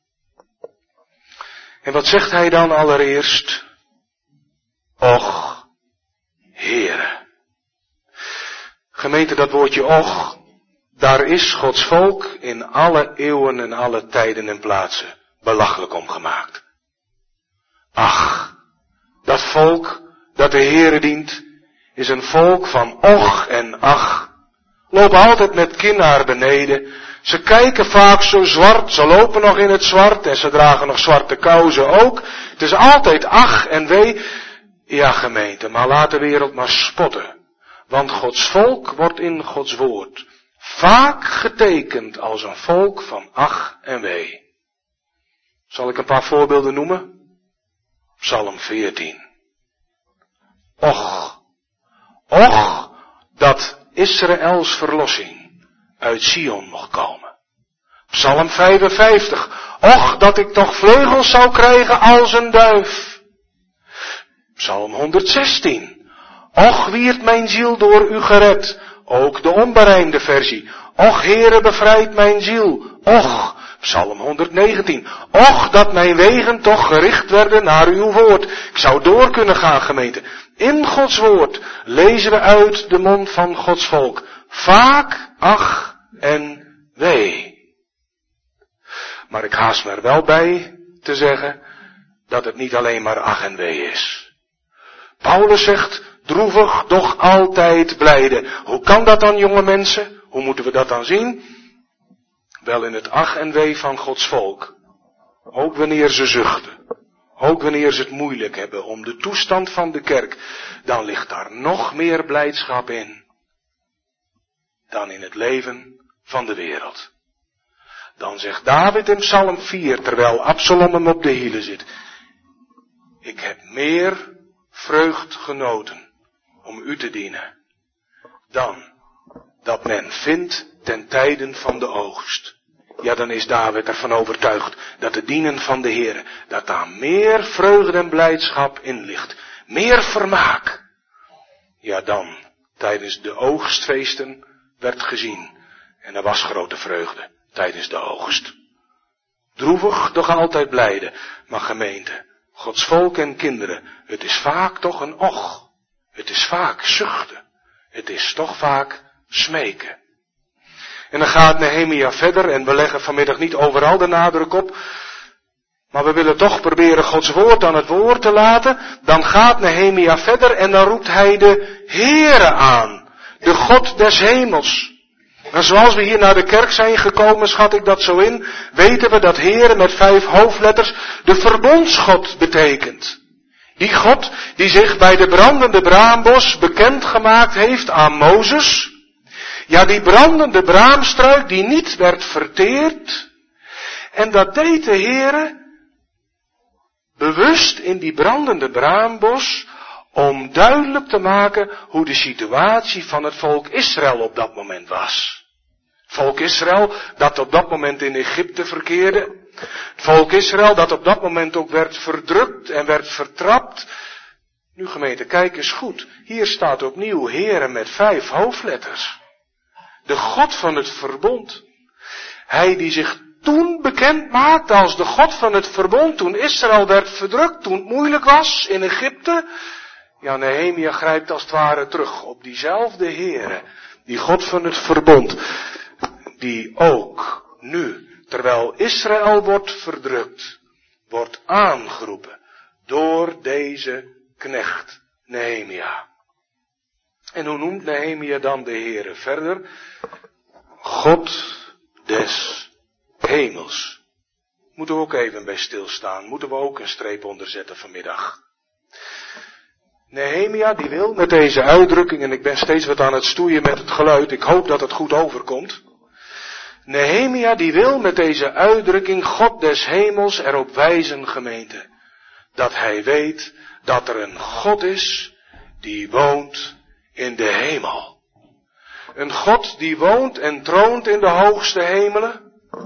A: En wat zegt hij dan allereerst? Och, Heere. Gemeente, dat woordje och, daar is Gods volk in alle eeuwen en alle tijden en plaatsen belachelijk om gemaakt. Ach, dat volk dat de Heere dient, is een volk van och en ach. Lopen altijd met kin naar beneden. Ze kijken vaak zo zwart, ze lopen nog in het zwart en ze dragen nog zwarte kousen ook. Het is altijd ach en wee. Ja, gemeente, maar laat de wereld maar spotten. Want Gods volk wordt in Gods woord vaak getekend als een volk van ach en wee. Zal ik een paar voorbeelden noemen? Psalm 14. Och, dat Israëls verlossing uit Sion mocht komen. Psalm 55. Och, dat ik toch vleugels zou krijgen als een duif. Psalm 116. Och, wierd mijn ziel door u gered. Ook de onberijmde versie. Och, Heere, bevrijd mijn ziel. Och, Psalm 119. Och, dat mijn wegen toch gericht werden naar uw woord. Ik zou door kunnen gaan, gemeente. In Gods woord lezen we uit de mond van Gods volk vaak ach en wee. Maar ik haast me er wel bij te zeggen dat het niet alleen maar ach en wee is. Paulus zegt, droevig, doch altijd blijde. Hoe kan dat dan, jonge mensen? Hoe moeten we dat dan zien? Wel in het ach en wee van Gods volk. Ook wanneer ze zuchten. Ook wanneer ze het moeilijk hebben om de toestand van de kerk. Dan ligt daar nog meer blijdschap in. Dan in het leven van de wereld. Dan zegt David in Psalm 4, terwijl Absalom hem op de hielen zit. Ik heb meer vreugd genoten om u te dienen. Dan dat men vindt ten tijden van de oogst. Ja, dan is David ervan overtuigd dat het dienen van de Heere, dat daar meer vreugde en blijdschap in ligt. Meer vermaak. Ja, dan, tijdens de oogstfeesten werd gezien. En er was grote vreugde tijdens de oogst. Droevig, doch altijd blijde. Maar gemeente, Gods volk en kinderen, het is vaak toch een och. Het is vaak zuchten. Het is toch vaak smeken. En dan gaat Nehemia verder en we leggen vanmiddag niet overal de nadruk op. Maar we willen toch proberen Gods woord aan het woord te laten. Dan gaat Nehemia verder en dan roept hij de Heere aan. De God des hemels. En zoals we hier naar de kerk zijn gekomen, schat ik dat zo in, weten we dat Heere met 5 hoofdletters de verbondsgod betekent. Die God die zich bij de brandende braambos bekendgemaakt heeft aan Mozes. Ja, die brandende braamstruik die niet werd verteerd. En dat deed de Heere bewust in die brandende braambos om duidelijk te maken hoe de situatie van het volk Israël op dat moment was. Het volk Israël dat op dat moment in Egypte verkeerde. Het volk Israël dat op dat moment ook werd verdrukt en werd vertrapt. Nu gemeente, kijk eens goed. Hier staat opnieuw Heere met 5 hoofdletters. De God van het verbond. Hij die zich toen bekend maakte als de God van het verbond. Toen Israël werd verdrukt. Toen het moeilijk was in Egypte. Ja, Nehemia grijpt als het ware terug op diezelfde Heere. Die God van het verbond. Die ook nu, terwijl Israël wordt verdrukt, wordt aangeroepen door deze knecht Nehemia. En hoe noemt Nehemia dan de Heere verder? God des hemels. Moeten we ook even bij stilstaan. Moeten we ook een streep onder zetten vanmiddag. Nehemia die wil met deze uitdrukking, en ik ben steeds wat aan het stoeien met het geluid, ik hoop dat het goed overkomt. Nehemia die wil met deze uitdrukking God des hemels erop wijzen, gemeente, dat hij weet dat er een God is die woont in de hemel. Een God die woont en troont in de hoogste hemelen.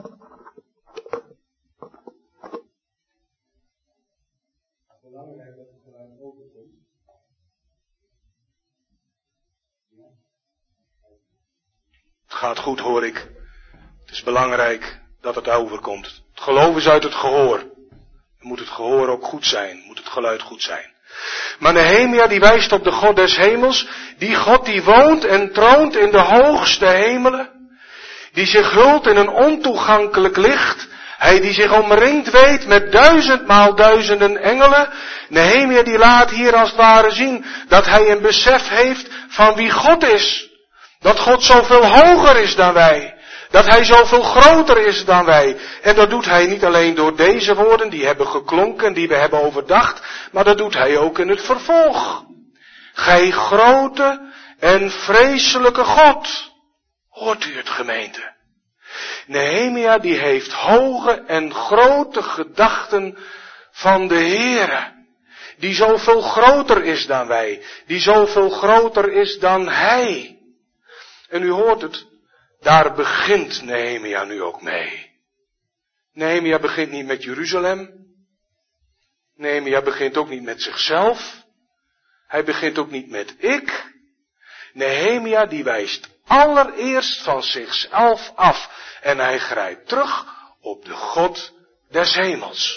A: Het gaat goed, hoor ik. Het is belangrijk dat het overkomt. Het geloof is uit het gehoor. Dan moet het gehoor ook goed zijn. Moet het geluid goed zijn. Maar Nehemia die wijst op de God des hemels. Die God die woont en troont in de hoogste hemelen. Die zich hult in een ontoegankelijk licht. Hij die zich omringd weet met 1000 duizenden engelen. Nehemia die laat hier als het ware zien dat hij een besef heeft van wie God is. Dat God zoveel hoger is dan wij. Dat hij zoveel groter is dan wij. En dat doet hij niet alleen door deze woorden die hebben geklonken, die we hebben overdacht. Maar dat doet hij ook in het vervolg. Gij grote en vreselijke God. Hoort u het, gemeente? Nehemia die heeft hoge en grote gedachten van de Heere. Die zoveel groter is dan wij. Die zoveel groter is dan hij. En u hoort het, daar begint Nehemia nu ook mee. Nehemia begint niet met Jeruzalem. Nehemia begint ook niet met zichzelf. Hij begint ook niet met ik. Nehemia die wijst allereerst van zichzelf af. En hij grijpt terug op de God des hemels.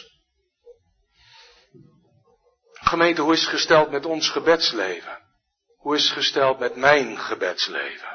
A: Gemeente, hoe is het gesteld met ons gebedsleven? Hoe is het gesteld met mijn gebedsleven?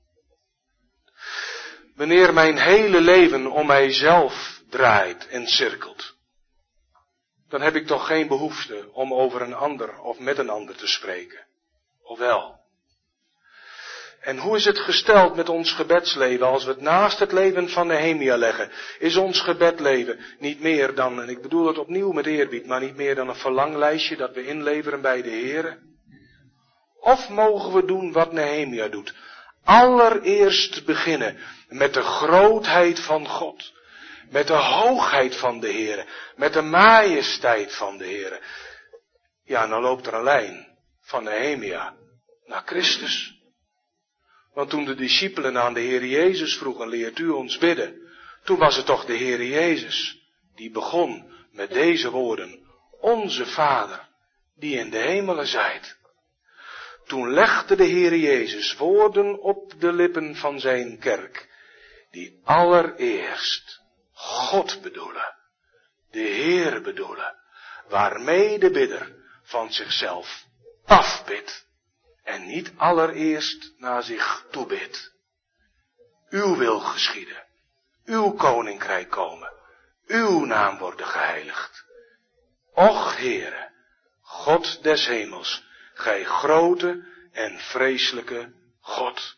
A: Wanneer mijn hele leven om mijzelf draait en cirkelt, dan heb ik toch geen behoefte om over een ander of met een ander te spreken. Of wel? En hoe is het gesteld met ons gebedsleven als we het naast het leven van Nehemia leggen? Is ons gebedleven niet meer dan, en ik bedoel het opnieuw met eerbied, maar niet meer dan een verlanglijstje dat we inleveren bij de Heere? Of mogen we doen wat Nehemia doet? Allereerst beginnen met de grootheid van God. Met de hoogheid van de Heere. Met de majesteit van de Heere. Ja, dan loopt er een lijn van Nehemia naar Christus. Want toen de discipelen aan de Heer Jezus vroegen, leert u ons bidden. Toen was het toch de Heer Jezus die begon met deze woorden. Onze Vader, die in de hemelen zijt. Toen legde de Heer Jezus woorden op de lippen van zijn kerk, die allereerst God bedoelen, de Heer bedoelen, waarmee de bidder van zichzelf afbidt en niet allereerst naar zich toebidt. Uw wil geschieden, uw koninkrijk komen, uw naam worden geheiligd. Och Heere, God des hemels, gij grote en vreselijke God.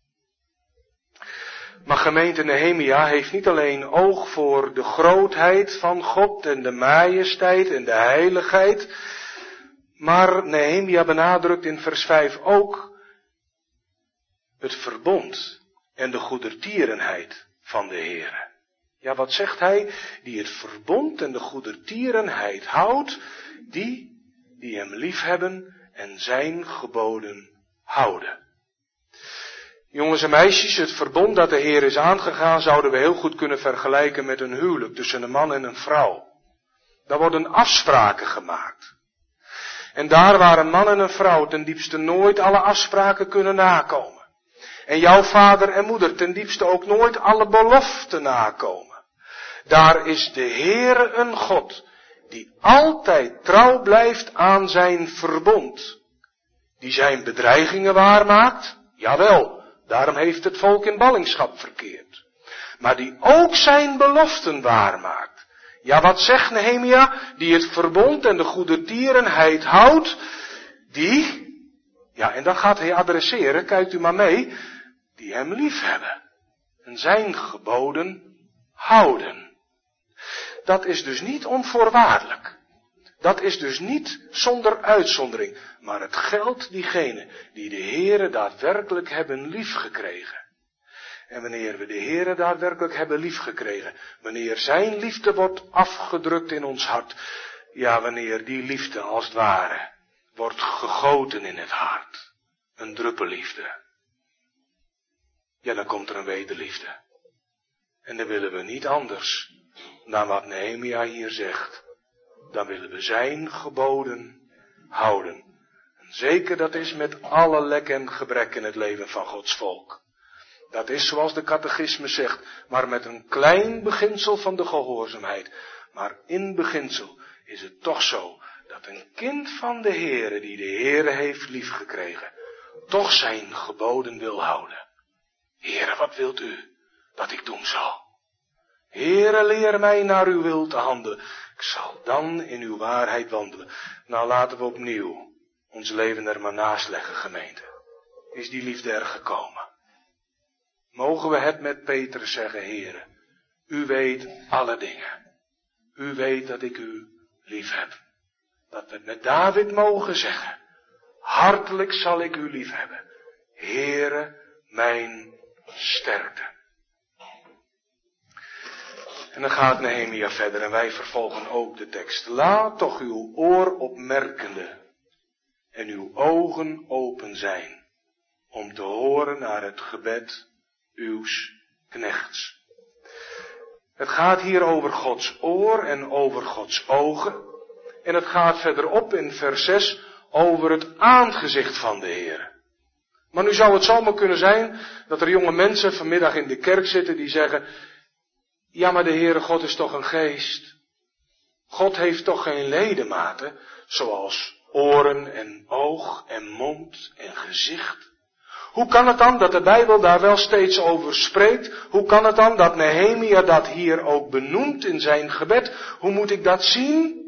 A: Maar gemeente Nehemia heeft niet alleen oog voor de grootheid van God en de majesteit en de heiligheid. Maar Nehemia benadrukt in vers 5 ook het verbond en de goedertierenheid van de Heere. Ja, wat zegt hij? Die het verbond en de goedertierenheid houdt, die hem liefhebben en zijn geboden houden. Jongens en meisjes, het verbond dat de Heer is aangegaan zouden we heel goed kunnen vergelijken met een huwelijk tussen een man en een vrouw. Daar worden afspraken gemaakt. En daar waar een man en een vrouw ten diepste nooit alle afspraken kunnen nakomen. En jouw vader en moeder ten diepste ook nooit alle beloften nakomen. Daar is de Heere een God die altijd trouw blijft aan zijn verbond. Die zijn bedreigingen waarmaakt, jawel, daarom heeft het volk in ballingschap verkeerd. Maar die ook zijn beloften waarmaakt. Ja, wat zegt Nehemia? Die het verbond en de goedertierenheid houdt, die, ja, en dan gaat hij adresseren, kijkt u maar mee, die hem lief hebben en zijn geboden houden. Dat is dus niet onvoorwaardelijk. Dat is dus niet zonder uitzondering. Maar het geldt diegenen die de Heere daadwerkelijk hebben liefgekregen. En wanneer we de Heere daadwerkelijk hebben liefgekregen, wanneer zijn liefde wordt afgedrukt in ons hart, ja, wanneer die liefde als het ware wordt gegoten in het hart, een druppelliefde, ja, dan komt er een wederliefde. En dan willen we niet anders dan wat Nehemia hier zegt. Dan willen we zijn geboden houden. En zeker dat is met alle lek en gebrek in het leven van Gods volk. Dat is zoals de catechisme zegt, maar met een klein beginsel van de gehoorzaamheid. Maar in beginsel is het toch zo dat een kind van de Heere, die de Heere heeft liefgekregen, toch zijn geboden wil houden. Heere, wat wilt u dat ik doen zal? Heere, leer mij naar uw wil te handelen. Ik zal dan in uw waarheid wandelen. Nou, laten we opnieuw ons leven er maar naast leggen, gemeente. Is die liefde er gekomen? Mogen we het met Petrus zeggen, Heere, u weet alle dingen. U weet dat ik u lief heb. Dat we het met David mogen zeggen, hartelijk zal ik u lief hebben. Heere, mijn sterkte. En dan gaat Nehemia verder en wij vervolgen ook de tekst. Laat toch uw oor opmerkende en uw ogen open zijn, om te horen naar het gebed uws knechts. Het gaat hier over Gods oor en over Gods ogen. En het gaat verderop in vers 6 over het aangezicht van de Heer. Maar nu zou het zomaar kunnen zijn dat er jonge mensen vanmiddag in de kerk zitten die zeggen, ja, maar de Heere God is toch een geest. God heeft toch geen ledematen, zoals oren en oog en mond en gezicht. Hoe kan het dan dat de Bijbel daar wel steeds over spreekt? Hoe kan het dan dat Nehemia dat hier ook benoemt in zijn gebed? Hoe moet ik dat zien?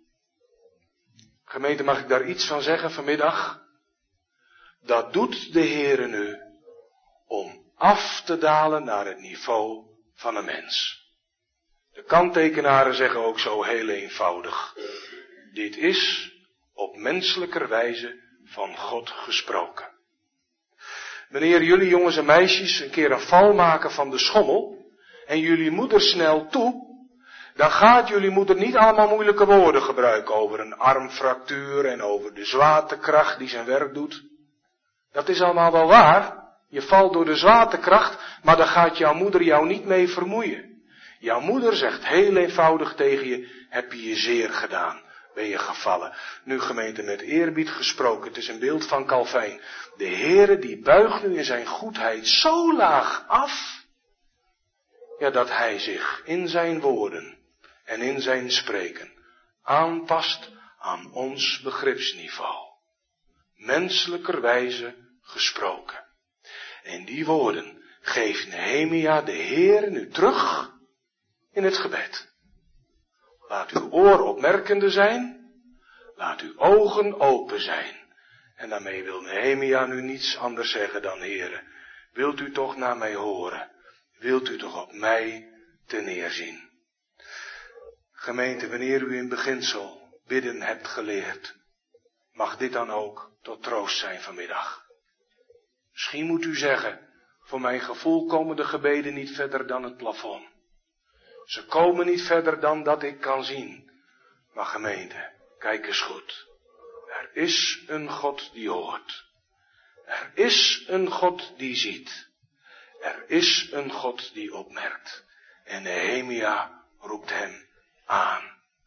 A: Gemeente, mag ik daar iets van zeggen vanmiddag? Dat doet de Heere nu om af te dalen naar het niveau van een mens. De kanttekenaren zeggen ook zo heel eenvoudig. Dit is op menselijker wijze van God gesproken. Wanneer jullie jongens en meisjes een keer een val maken van de schommel en jullie moeder snel toe, dan gaat jullie moeder niet allemaal moeilijke woorden gebruiken over een armfractuur en over de zwaartekracht die zijn werk doet. Dat is allemaal wel waar. Je valt door de zwaartekracht, maar daar gaat jouw moeder jou niet mee vermoeien. Jouw moeder zegt heel eenvoudig tegen je, heb je je zeer gedaan, ben je gevallen. Nu gemeente, met eerbied gesproken, het is een beeld van Calvijn. De Heere die buigt nu in zijn goedheid zo laag af, ja, dat hij zich in zijn woorden en in zijn spreken aanpast aan ons begripsniveau. Menselijkerwijze gesproken. En die woorden geeft Nehemia de Heere nu terug in het gebed. Laat uw oor opmerkende zijn, laat uw ogen open zijn. En daarmee wil Nehemia nu niets anders zeggen dan, Heere, wilt u toch naar mij horen? Wilt u toch op mij ten neerzien? Gemeente, wanneer u in beginsel bidden hebt geleerd, Mag dit dan ook tot troost zijn vanmiddag? Misschien moet u zeggen, voor mijn gevoel komen de gebeden niet verder dan het plafond. Ze komen niet verder dan dat ik kan zien. Maar gemeente, kijk eens goed. Er is een God die hoort. Er is een God die ziet. Er is een God die opmerkt. En Nehemia roept hem aan.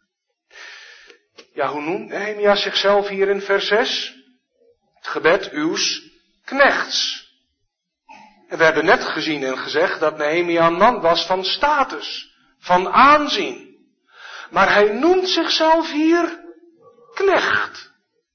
A: Ja, hoe noemt Nehemia zichzelf hier in vers 6? Het gebed uws knechts. En we hebben net gezien en gezegd dat Nehemia een man was van status, van aanzien. Maar hij noemt zichzelf hier knecht,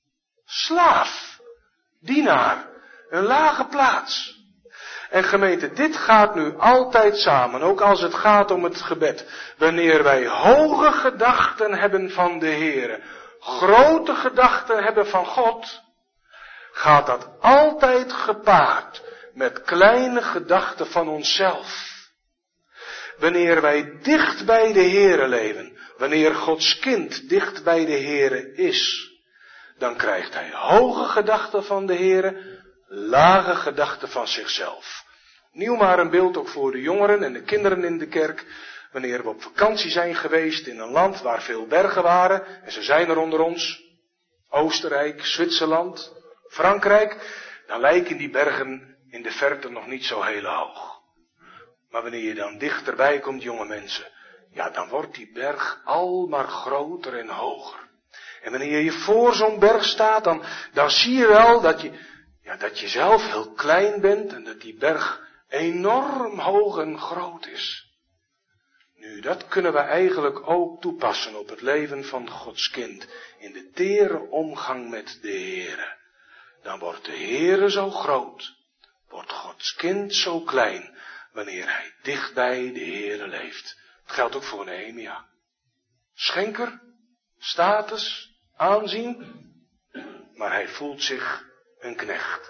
A: slaaf, dienaar, een lage plaats. En gemeente, dit gaat nu altijd samen, ook als het gaat om het gebed. Wanneer wij hoge gedachten hebben van de Heere, grote gedachten hebben van God, gaat dat altijd gepaard met kleine gedachten van onszelf. Wanneer wij dicht bij de Heere leven, wanneer Gods kind dicht bij de Heere is, dan krijgt hij hoge gedachten van de Heere, lage gedachten van zichzelf. Nieuw maar een beeld ook voor de jongeren en de kinderen in de kerk. Wanneer we op vakantie zijn geweest in een land waar veel bergen waren, en ze zijn er onder ons, Oostenrijk, Zwitserland, Frankrijk, dan lijken die bergen in de verte nog niet zo heel hoog. Maar wanneer je dan dichterbij komt, jonge mensen, ja, dan wordt die berg al maar groter en hoger. En wanneer je voor zo'n berg staat, dan zie je wel dat je zelf heel klein bent en dat die berg enorm hoog en groot is. Nu, dat kunnen we eigenlijk ook toepassen op het leven van Gods kind. In de tere omgang met de Heere. Dan wordt de Heere zo groot, wordt Gods kind zo klein, wanneer hij dicht bij de Heere leeft. Dat geldt ook voor Nehemia. Schenker, status, aanzien, maar hij voelt zich een knecht.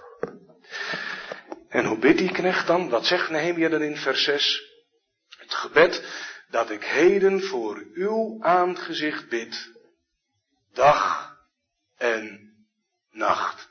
A: En hoe bidt die knecht dan? Wat zegt Nehemia dan in vers 6? Het gebed dat ik heden voor uw aangezicht bid, dag en nacht.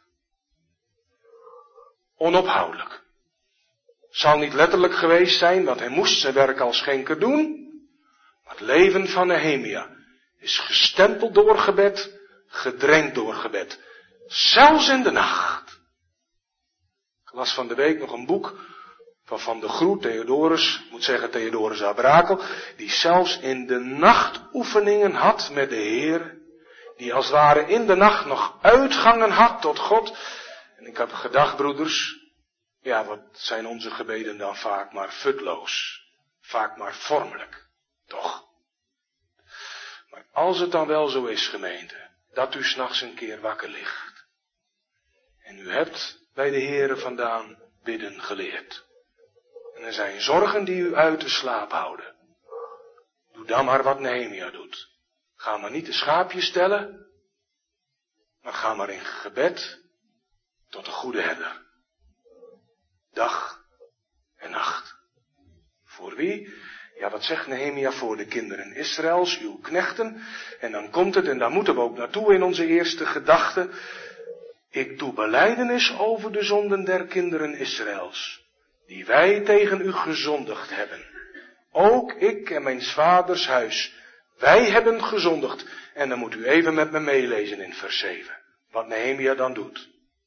A: Onophoudelijk. Zal niet letterlijk geweest zijn, want hij moest zijn werk als schenker doen. Maar het leven van Nehemia is gestempeld door gebed, gedrenkt door gebed. Zelfs in de nacht. Ik las van de week nog een boek van Van de Groet, Theodorus, ik moet zeggen Theodorus Abrakel, die zelfs in de nacht oefeningen had met de Heer, die als het ware in de nacht nog uitgangen had tot God. En ik heb gedacht, broeders, ja, wat zijn onze gebeden dan vaak maar futloos, vaak maar vormelijk, toch? Maar als het dan wel zo is, gemeente, dat u 's nachts een keer wakker ligt, en u hebt bij de Heere vandaan bidden geleerd, en er zijn zorgen die u uit de slaap houden, doe dan maar wat Nehemia doet. Ga maar niet de schaapjes tellen, maar ga maar in gebed tot de goede herder. Dag en nacht. Voor wie? Ja, wat zegt Nehemia? Voor de kinderen Israëls, uw knechten. En dan komt het, en daar moeten we ook naartoe in onze eerste gedachte. Ik doe belijdenis over de zonden der kinderen Israëls, die wij tegen u gezondigd hebben. Ook ik en mijn vaders huis. Wij hebben gezondigd. En dan moet u even met me meelezen in vers 7. Wat Nehemia dan doet.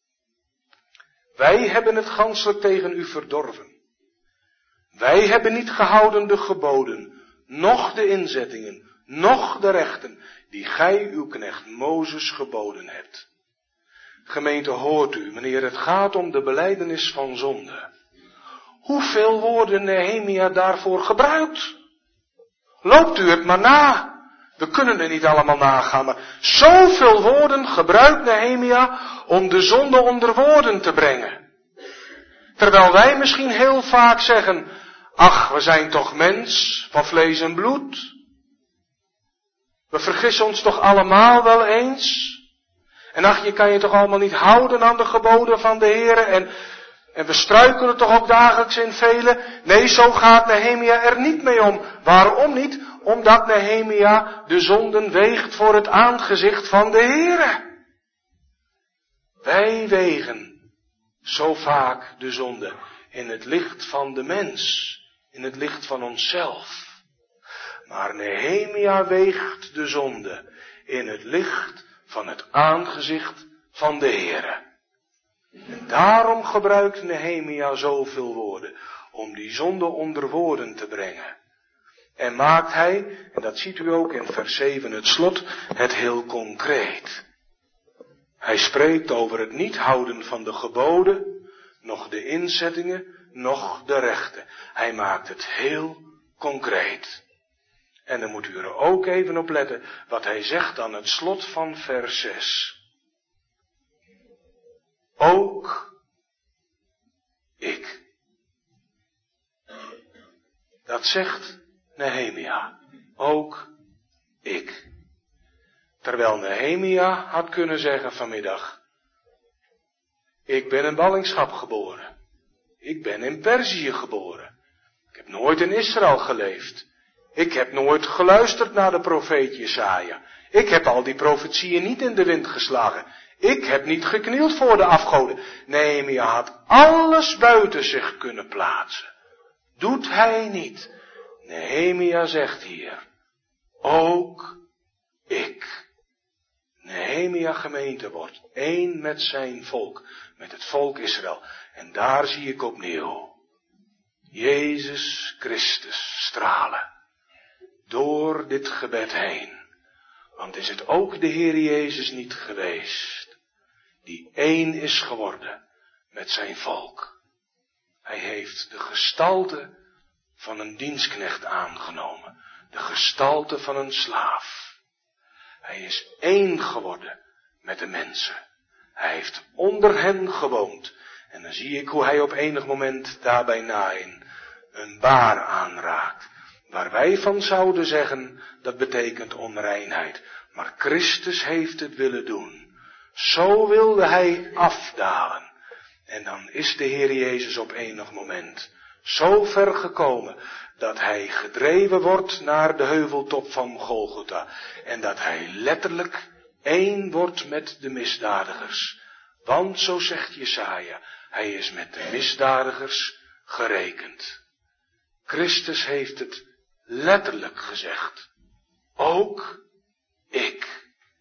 A: Wij hebben het ganselijk tegen u verdorven. Wij hebben niet gehouden de geboden, noch de inzettingen, noch de rechten, die gij uw knecht Mozes geboden hebt. Gemeente, hoort u, wanneer het gaat om de belijdenis van zonde, hoeveel woorden Nehemia daarvoor gebruikt? Loopt u het maar na. We kunnen er niet allemaal nagaan, maar zoveel woorden gebruikt Nehemia om de zonde onder woorden te brengen. Terwijl wij misschien heel vaak zeggen, ach, we zijn toch mens, van vlees en bloed. We vergissen ons toch allemaal wel eens. En ach, je kan je toch allemaal niet houden aan de geboden van de Heere. En we struikelen toch ook dagelijks in vele. Nee, zo gaat Nehemia er niet mee om. Waarom niet? Omdat Nehemia de zonden weegt voor het aangezicht van de Heere. Wij wegen zo vaak de zonde in het licht van de mens, in het licht van onszelf. Maar Nehemia weegt de zonde in het licht van het aangezicht van de Heere. En daarom gebruikt Nehemia zoveel woorden, om die zonde onder woorden te brengen. En maakt hij, en dat ziet u ook in vers 7 het slot, het heel concreet. Hij spreekt over het niet houden van de geboden, nog de inzettingen, nog de rechten. Hij maakt het heel concreet. En dan moet u er ook even op letten wat hij zegt aan het slot van vers 6. Ook ik. Dat zegt Nehemia. Ook ik. Terwijl Nehemia had kunnen zeggen vanmiddag: ik ben in ballingschap geboren. Ik ben in Perzië geboren. Ik heb nooit in Israël geleefd. Ik heb nooit geluisterd naar de profeet Jesaja. Ik heb al die profetieën niet in de wind geslagen. Ik heb niet geknield voor de afgoden. Nehemia had alles buiten zich kunnen plaatsen. Doet hij niet. Nehemia zegt hier: ook ik. Nehemia gemeente wordt één met zijn volk, met het volk Israël. En daar zie ik opnieuw Jezus Christus stralen. Door dit gebed heen. Want is het ook de Heer Jezus niet geweest, die één is geworden met zijn volk. Hij heeft de gestalte van een dienstknecht aangenomen, de gestalte van een slaaf. Hij is één geworden met de mensen. Hij heeft onder hen gewoond. En dan zie ik hoe hij op enig moment daarbij naaien een baar aanraakt. Waar wij van zouden zeggen, dat betekent onreinheid. Maar Christus heeft het willen doen. Zo wilde hij afdalen. En dan is de Heer Jezus op enig moment zo ver gekomen dat hij gedreven wordt naar de heuveltop van Golgotha. En dat hij letterlijk één wordt met de misdadigers. Want zo zegt Jesaja, hij is met de misdadigers gerekend. Christus heeft het letterlijk gezegd. Ook ik.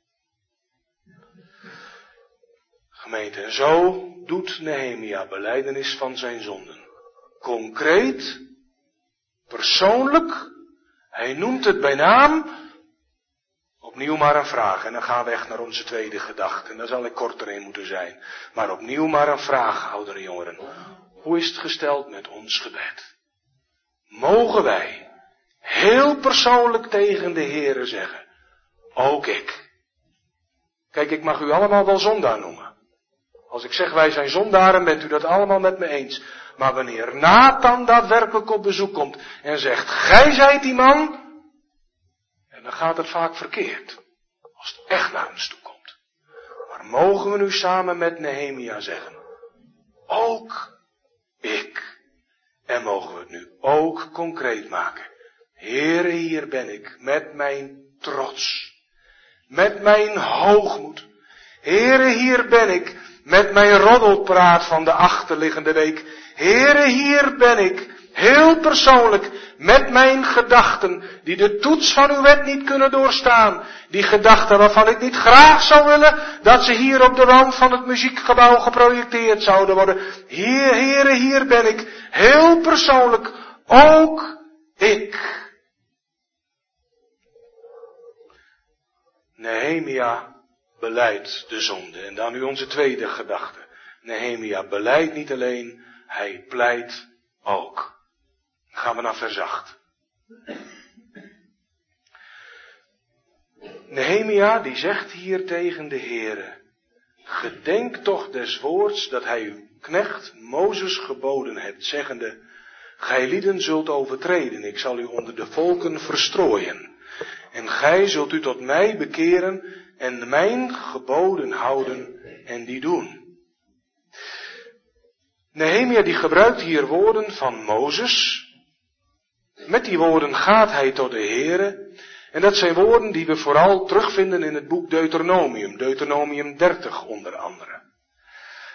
A: Gemeente, en zo doet Nehemia belijdenis van zijn zonden. Concreet, persoonlijk, hij noemt het bij naam. Opnieuw maar een vraag en dan gaan we weg naar onze tweede gedachte. En daar zal ik korter in moeten zijn. Maar opnieuw maar een vraag, oudere jongeren. Hoe is het gesteld met ons gebed? Mogen wij heel persoonlijk tegen de Heere zeggen: ook ik. Kijk, ik mag u allemaal wel zondaar noemen. Als ik zeg wij zijn zondaren, bent u dat allemaal met me eens. Maar wanneer Nathan daadwerkelijk op bezoek komt en zegt: gij zijt die man, en dan gaat het vaak verkeerd. Als het echt naar ons toe komt. Maar mogen we nu samen met Nehemia zeggen: ook ik. En mogen we het nu ook concreet maken. Heere, hier ben ik met mijn trots. Met mijn hoogmoed. Heere, hier ben ik met mijn roddelpraat van de achterliggende week. Heere, hier ben ik, heel persoonlijk, met mijn gedachten, die de toets van uw wet niet kunnen doorstaan. Die gedachten waarvan ik niet graag zou willen, dat ze hier op de wand van het muziekgebouw geprojecteerd zouden worden. Heere, hier ben ik, heel persoonlijk, ook ik. Nehemia belijdt de zonde. En dan nu onze tweede gedachte. Nehemia belijdt niet alleen, hij pleit ook. Dan gaan we naar vers 8. Nehemia die zegt hier tegen de Heere: gedenk toch des woords dat hij uw knecht Mozes geboden hebt, zeggende: gij lieden zult overtreden, ik zal u onder de volken verstrooien. En gij zult u tot mij bekeren en mijn geboden houden en die doen. Nehemia die gebruikt hier woorden van Mozes. Met die woorden gaat hij tot de Heere. En dat zijn woorden die we vooral terugvinden in het boek Deuteronomium. Deuteronomium 30 onder andere.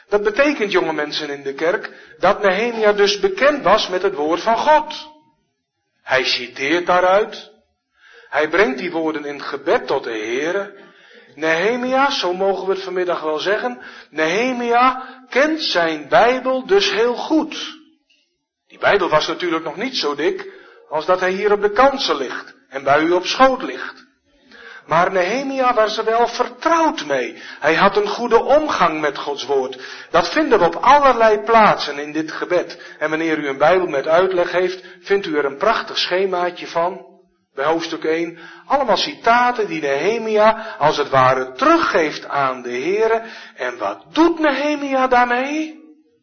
A: Dat betekent, jonge mensen in de kerk, dat Nehemia dus bekend was met het woord van God. Hij citeert daaruit. Hij brengt die woorden in gebed tot de Heere. Nehemia, zo mogen we het vanmiddag wel zeggen, Nehemia kent zijn Bijbel dus heel goed. Die Bijbel was natuurlijk nog niet zo dik als dat hij hier op de kansel ligt en bij u op schoot ligt. Maar Nehemia was er wel vertrouwd mee. Hij had een goede omgang met Gods woord. Dat vinden we op allerlei plaatsen in dit gebed. En wanneer u een Bijbel met uitleg heeft, vindt u er een prachtig schemaatje van. Bij hoofdstuk 1. Allemaal citaten die Nehemia als het ware teruggeeft aan de Heere. En wat doet Nehemia daarmee?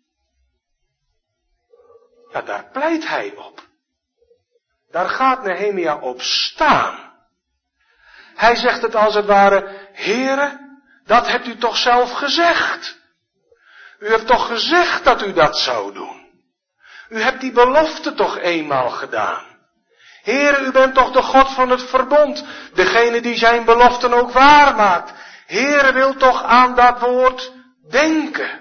A: Ja, daar pleit hij op. Daar gaat Nehemia op staan. Hij zegt het als het ware, Heere, dat hebt u toch zelf gezegd. U hebt toch gezegd dat u dat zou doen. U hebt die belofte toch eenmaal gedaan. Heere, u bent toch de God van het verbond, degene die zijn beloften ook waarmaakt. Heere, wil toch aan dat woord denken.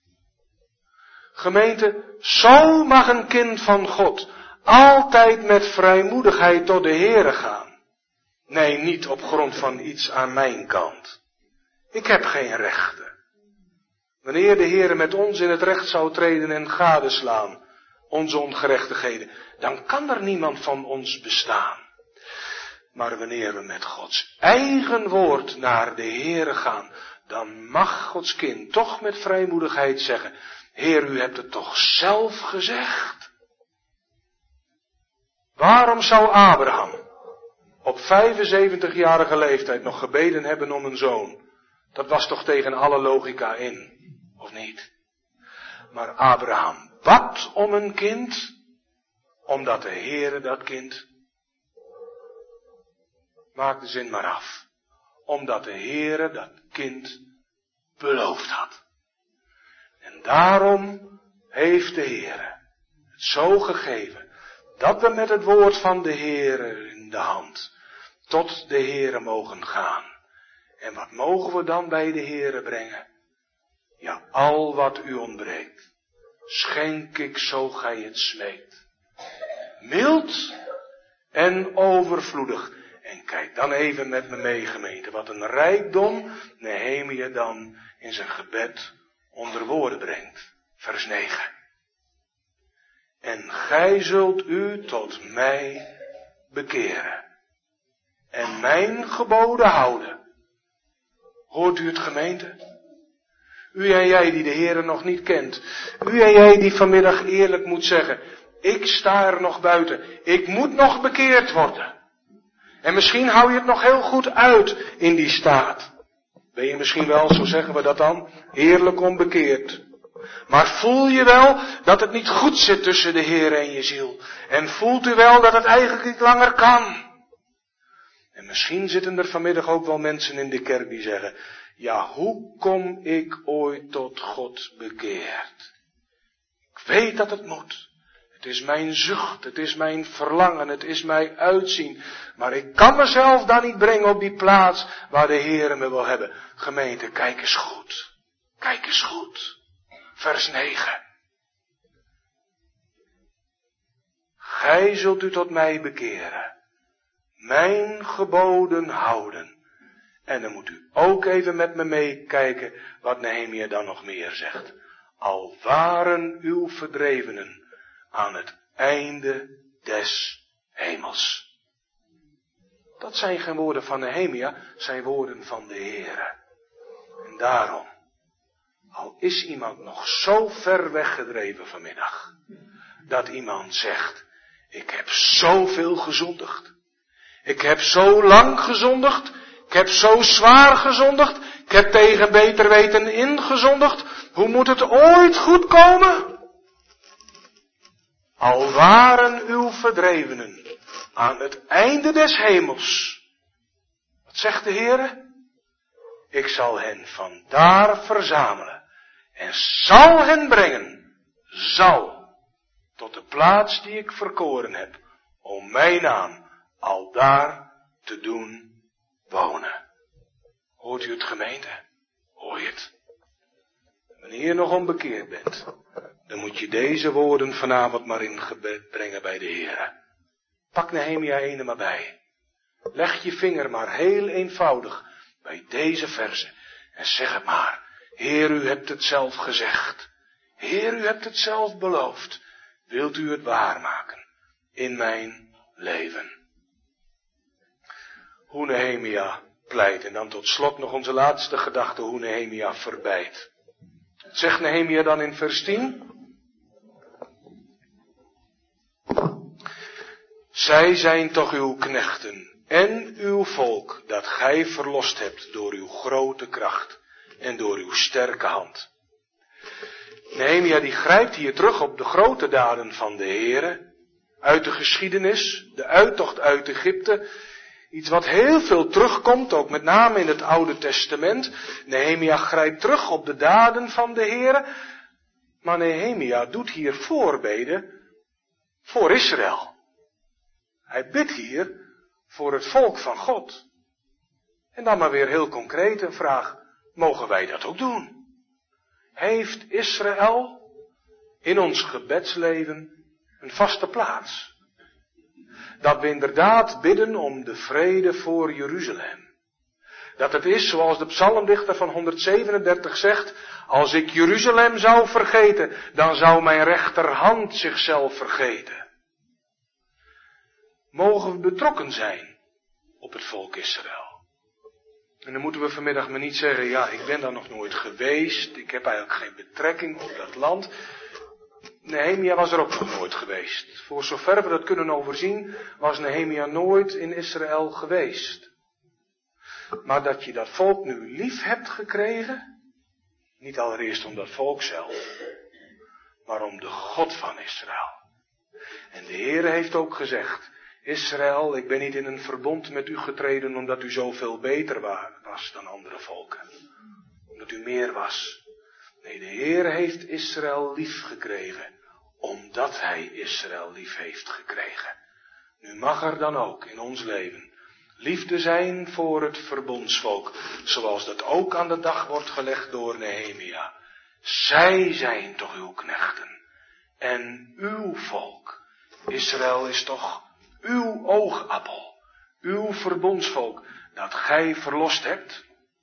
A: Gemeente, zo mag een kind van God altijd met vrijmoedigheid tot de Heere gaan. Nee, niet op grond van iets aan mijn kant. Ik heb geen rechten. Wanneer de Heere met ons in het recht zou treden en gadeslaan, onze ongerechtigheden, dan kan er niemand van ons bestaan. Maar wanneer we met Gods eigen woord naar de Heere gaan, dan mag Gods kind toch met vrijmoedigheid zeggen, Heer, u hebt het toch zelf gezegd? Waarom zou Abraham op 75-jarige leeftijd nog gebeden hebben om een zoon? Dat was toch tegen alle logica in, of niet? Maar Abraham bad om een kind, omdat de Heere dat kind, maak de zin maar af, omdat de Heere dat kind beloofd had. En daarom heeft de Heere het zo gegeven, dat we met het woord van de Heere in de hand tot de Heere mogen gaan. En wat mogen we dan bij de Heere brengen? Ja, al wat u ontbreekt, schenk ik zo gij het smeekt. Mild en overvloedig. En kijk dan even met me mee, gemeente, wat een rijkdom Nehemia dan in zijn gebed onder woorden brengt. Vers 9. En gij zult u tot mij bekeren en mijn geboden houden. Hoort u het, gemeente? U en jij die de Heere nog niet kent. U en jij die vanmiddag eerlijk moet zeggen, ik sta er nog buiten. Ik moet nog bekeerd worden. En misschien hou je het nog heel goed uit in die staat. Ben je misschien wel, zo zeggen we dat dan, heerlijk onbekeerd. Maar voel je wel dat het niet goed zit tussen de Heer en je ziel. En voelt u wel dat het eigenlijk niet langer kan. En misschien zitten er vanmiddag ook wel mensen in de kerk die zeggen, ja, hoe kom ik ooit tot God bekeerd? Ik weet dat het moet. Het is mijn zucht, het is mijn verlangen, het is mijn uitzien. Maar ik kan mezelf daar niet brengen op die plaats waar de Heer me wil hebben. Gemeente, kijk eens goed. Kijk eens goed. Vers 9. Gij zult u tot mij bekeren. Mijn geboden houden. En dan moet u ook even met me meekijken wat Nehemia dan nog meer zegt. Al waren uw verdrevenen aan het einde des hemels. Dat zijn geen woorden van Nehemia, zijn woorden van de Heere. En daarom, al is iemand nog zo ver weggedreven vanmiddag, dat iemand zegt, ik heb zoveel gezondigd. Ik heb zo lang gezondigd. Ik heb zo zwaar gezondigd. Ik heb tegen beter weten ingezondigd. Hoe moet het ooit goed komen? Al waren uw verdrevenen aan het einde des hemels. Wat zegt de Heere? Ik zal hen vandaar verzamelen. En zal hen brengen. Zal. Tot de plaats die ik verkoren heb. Om mijn naam aldaar te doen wonen. Hoort u het, gemeente? Hoor je het? Wanneer wanneer je nog onbekeerd bent, dan moet je deze woorden vanavond maar in gebed brengen bij de Heer. Pak Nehemia 1 er maar bij. Leg je vinger maar heel eenvoudig bij deze verse en zeg het maar. Heer, u hebt het zelf gezegd. Heer, u hebt het zelf beloofd. Wilt u het waarmaken in mijn leven? Hoe Nehemia pleit. En dan tot slot nog onze laatste gedachte, hoe Nehemia verbijt. Zegt Nehemia dan in vers 10. Zij zijn toch uw knechten en uw volk dat gij verlost hebt door uw grote kracht en door uw sterke hand. Nehemia die grijpt hier terug op de grote daden van de Heere, uit de geschiedenis, de uittocht uit Egypte. Iets wat heel veel terugkomt, ook met name in het Oude Testament. Nehemia grijpt terug op de daden van de Heere. Maar Nehemia doet hier voorbeden voor Israël. Hij bidt hier voor het volk van God. En dan maar weer heel concreet een vraag. Mogen wij dat ook doen? Heeft Israël in ons gebedsleven een vaste plaats? Dat we inderdaad bidden om de vrede voor Jeruzalem. Dat het is zoals de psalmdichter van 137 zegt. Als ik Jeruzalem zou vergeten, dan zou mijn rechterhand zichzelf vergeten. Mogen we betrokken zijn op het volk Israël? En dan moeten we vanmiddag maar niet zeggen, ja, ik ben daar nog nooit geweest. Ik heb eigenlijk geen betrekking op dat land. Nehemia was er ook nog nooit geweest. Voor zover we dat kunnen overzien, was Nehemia nooit in Israël geweest. Maar dat je dat volk nu lief hebt gekregen, niet allereerst om dat volk zelf, maar om de God van Israël. En de Heere heeft ook gezegd, Israël, ik ben niet in een verbond met u getreden omdat u zoveel beter was dan andere volken. Omdat u meer was. Nee, de Heer heeft Israël lief gekregen, omdat hij Israël lief heeft gekregen. Nu mag er dan ook in ons leven liefde zijn voor het verbondsvolk, zoals dat ook aan de dag wordt gelegd door Nehemia. Zij zijn toch uw knechten en uw volk. Israël is toch uw oogappel, uw verbondsvolk, dat gij verlost hebt.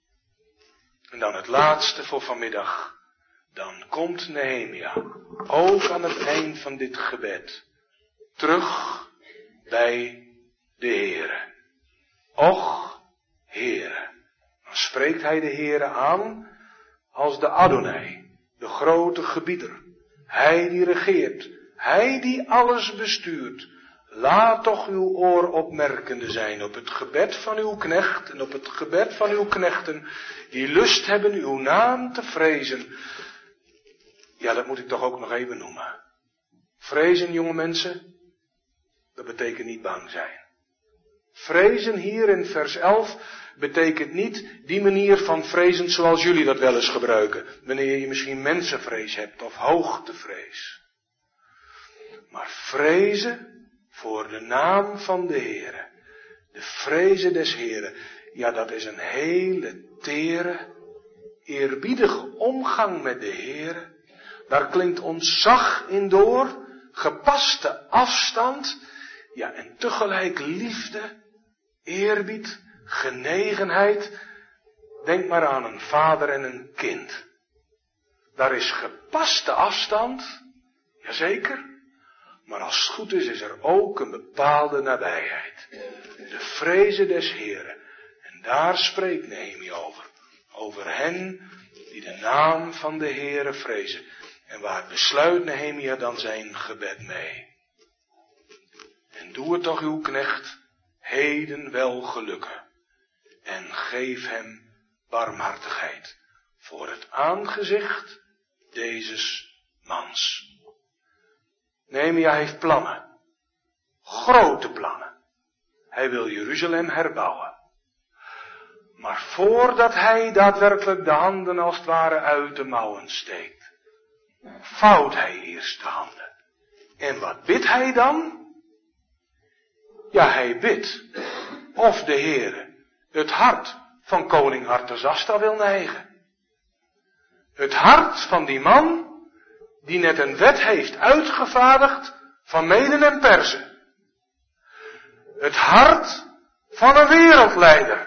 A: En dan het laatste voor vanmiddag. Dan komt Nehemia, ook aan het eind van dit gebed, terug bij de Heere. Och, Heere. Dan spreekt hij de Heere aan als de Adonai, de grote gebieder. Hij die regeert, hij die alles bestuurt. Laat toch uw oor opmerkende zijn op het gebed van uw knecht en op het gebed van uw knechten, die lust hebben uw naam te vrezen. Ja, dat moet ik toch ook nog even noemen. Vrezen, jonge mensen, dat betekent niet bang zijn. Vrezen hier in vers 11 betekent niet die manier van vrezen zoals jullie dat wel eens gebruiken. Wanneer je misschien mensenvrees hebt of hoogtevrees. Maar vrezen voor de naam van de Heere. De vrezen des Heeren. Ja, dat is een hele tere, eerbiedige omgang met de Heere. Daar klinkt ontzag in door, gepaste afstand, ja, en tegelijk liefde, eerbied, genegenheid. Denk maar aan een vader en een kind. Daar is gepaste afstand, jazeker, maar als het goed is er ook een bepaalde nabijheid. De vrezen des Heeren. En daar spreekt Nehemia over. Over hen die de naam van de Heere vrezen. En waar besluit Nehemia dan zijn gebed mee? En doe het toch uw knecht heden wel gelukken. En geef hem barmhartigheid voor het aangezicht dezes mans. Nehemia heeft plannen. Grote plannen. Hij wil Jeruzalem herbouwen. Maar voordat hij daadwerkelijk de handen als het ware uit de mouwen steekt, vouwt hij eerst de handen. En wat bidt hij dan? Ja, hij bidt of de Heere het hart van koning Artasasta wil neigen. Het hart van die man die net een wet heeft uitgevaardigd van Meden en Perzen. Het hart van een wereldleider.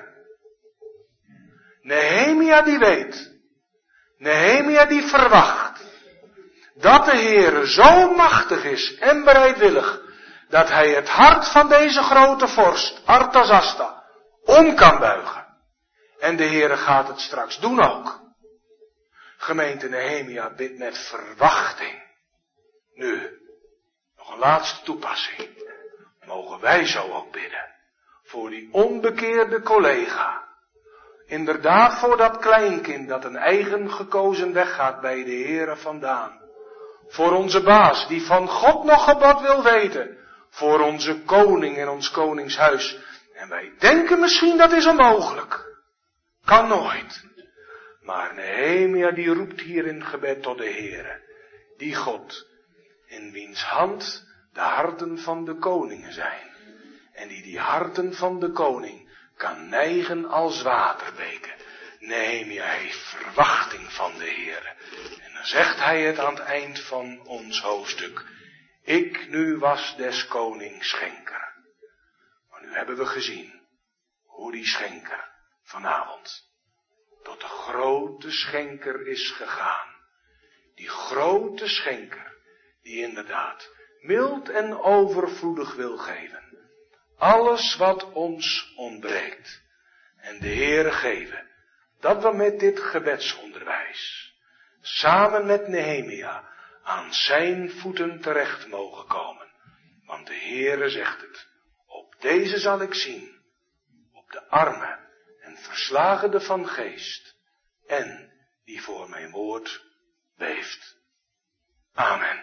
A: Nehemia die weet. Nehemia die verwacht. Dat de Heere zo machtig is en bereidwillig. Dat hij het hart van deze grote vorst, Artasasta, om kan buigen. En de Heere gaat het straks doen ook. Gemeente Nehemia bidt met verwachting. Nu, nog een laatste toepassing. Mogen wij zo ook bidden. Voor die onbekeerde collega. Inderdaad voor dat kleinkind dat een eigen gekozen weg gaat bij de Heere vandaan. Voor onze baas die van God nog gebod wil weten. Voor onze koning en ons koningshuis. En wij denken misschien dat is onmogelijk. Kan nooit. Maar Nehemia die roept hier in gebed tot de Heere. Die God, in wiens hand de harten van de koningen zijn. En die harten van de koning kan neigen als waterbeken. Nehemia heeft verwachting van de Heere. En dan zegt hij het aan het eind van ons hoofdstuk. Ik nu was des konings schenker. Maar nu hebben we gezien hoe die schenker vanavond tot de grote schenker is gegaan. Die grote schenker die inderdaad mild en overvloedig wil geven. Alles wat ons ontbreekt. En de Heere geven dat we met dit gebedsonderwijs samen met Nehemia aan zijn voeten terecht mogen komen. Want de Heere zegt het. Op deze zal ik zien. Op de armen en verslagene van geest. En die voor mijn woord beeft. Amen.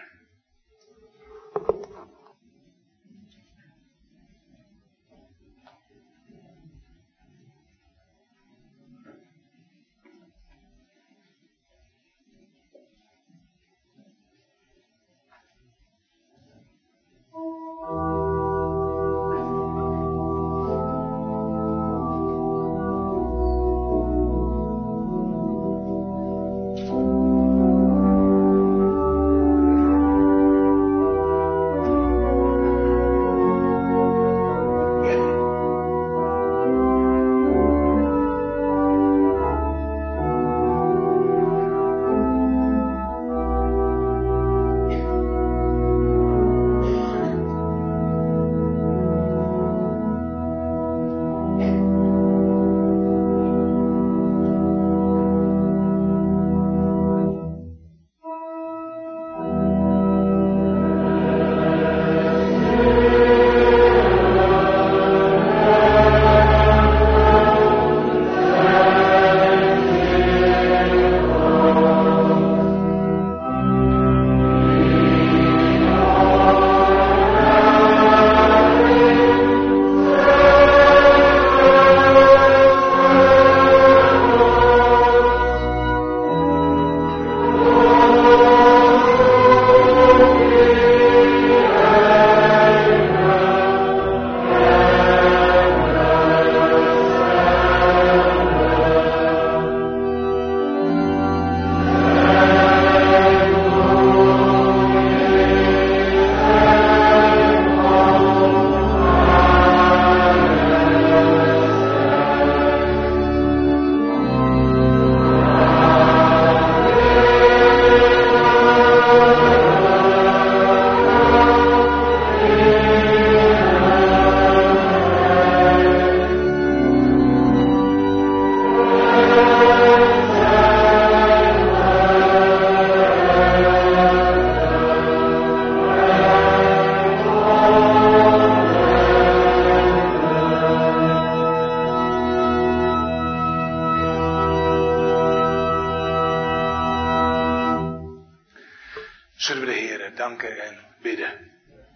A: Zullen we de Heere danken en bidden.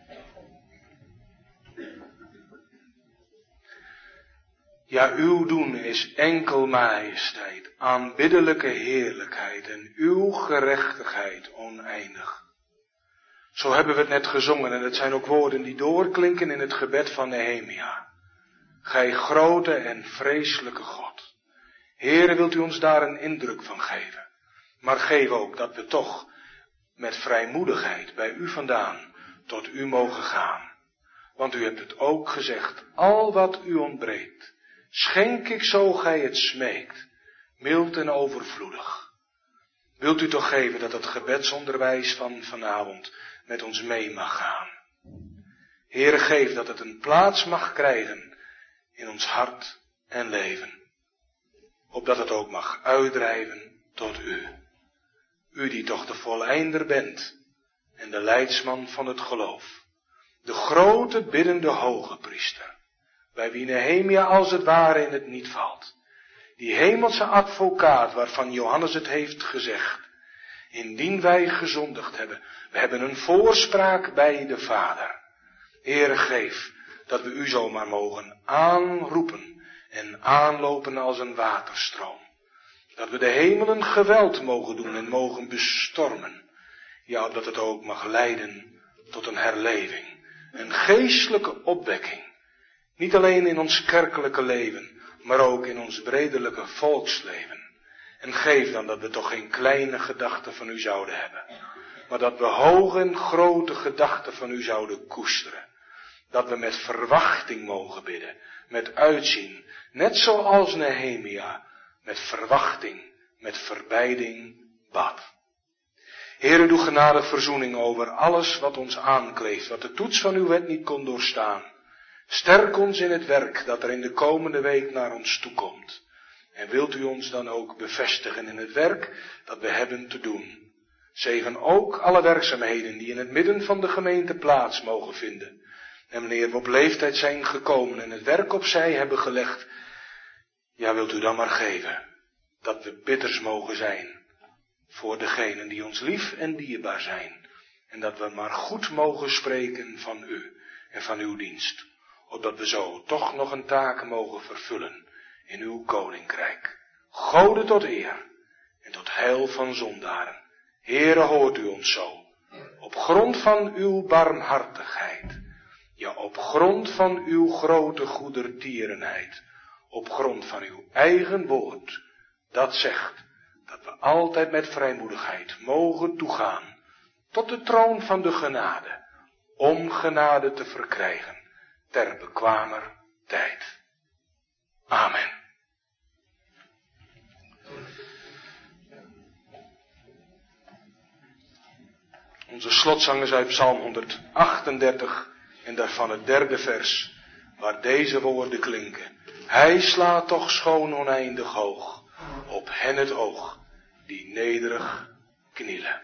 A: Ja, uw doen is enkel majesteit, aanbiddelijke heerlijkheid en uw gerechtigheid oneindig. Zo hebben we het net gezongen en het zijn ook woorden die doorklinken in het gebed van Nehemia. Gij grote en vreselijke God. Heere, wilt u ons daar een indruk van geven? Maar geef ook dat we toch met vrijmoedigheid bij u vandaan tot u mogen gaan. Want u hebt het ook gezegd, al wat u ontbreekt, schenk ik zo gij het smeekt, mild en overvloedig. Wilt u toch geven dat het gebedsonderwijs van vanavond met ons mee mag gaan. Heere, geef dat het een plaats mag krijgen in ons hart en leven. Opdat het ook mag uitdrijven tot u. U die toch de voleinder bent en de leidsman van het geloof. De grote biddende hoge priester, bij wie Nehemia als het ware in het niet valt. Die hemelse advocaat waarvan Johannes het heeft gezegd. Indien wij gezondigd hebben, we hebben een voorspraak bij de Vader. Heere, geef dat we u zomaar mogen aanroepen en aanlopen als een waterstroom. Dat we de hemelen geweld mogen doen en mogen bestormen. Ja, dat het ook mag leiden tot een herleving. Een geestelijke opwekking. Niet alleen in ons kerkelijke leven, maar ook in ons bredelijke volksleven. En geef dan dat we toch geen kleine gedachten van u zouden hebben. Maar dat we hoge en grote gedachten van u zouden koesteren. Dat we met verwachting mogen bidden. Met uitzien. Net zoals Nehemia. Met verwachting. Met verbeiding bad. Heere, doe genadig verzoening over alles wat ons aankleeft. Wat de toets van uw wet niet kon doorstaan. Sterk ons in het werk dat er in de komende week naar ons toekomt. En wilt u ons dan ook bevestigen in het werk dat we hebben te doen. Zegen ook alle werkzaamheden die in het midden van de gemeente plaats mogen vinden. En wanneer we op leeftijd zijn gekomen en het werk opzij hebben gelegd. Ja, wilt u dan maar geven dat we bidders mogen zijn voor degenen die ons lief en dierbaar zijn. En dat we maar goed mogen spreken van u en van uw dienst. Opdat we zo toch nog een taak mogen vervullen in uw koninkrijk. Gode tot eer en tot heil van zondaren. Heere, hoort u ons zo. Op grond van uw barmhartigheid. Ja, op grond van uw grote goedertierenheid. Op grond van uw eigen woord. Dat zegt dat we altijd met vrijmoedigheid mogen toegaan tot de troon van de genade. Om genade te verkrijgen ter bekwamer tijd. Amen. Onze slotzang is uit Psalm 138 en daarvan het 3e vers, waar deze woorden klinken. Hij slaat toch schoon oneindig hoog, op hen het oog, die nederig knielen.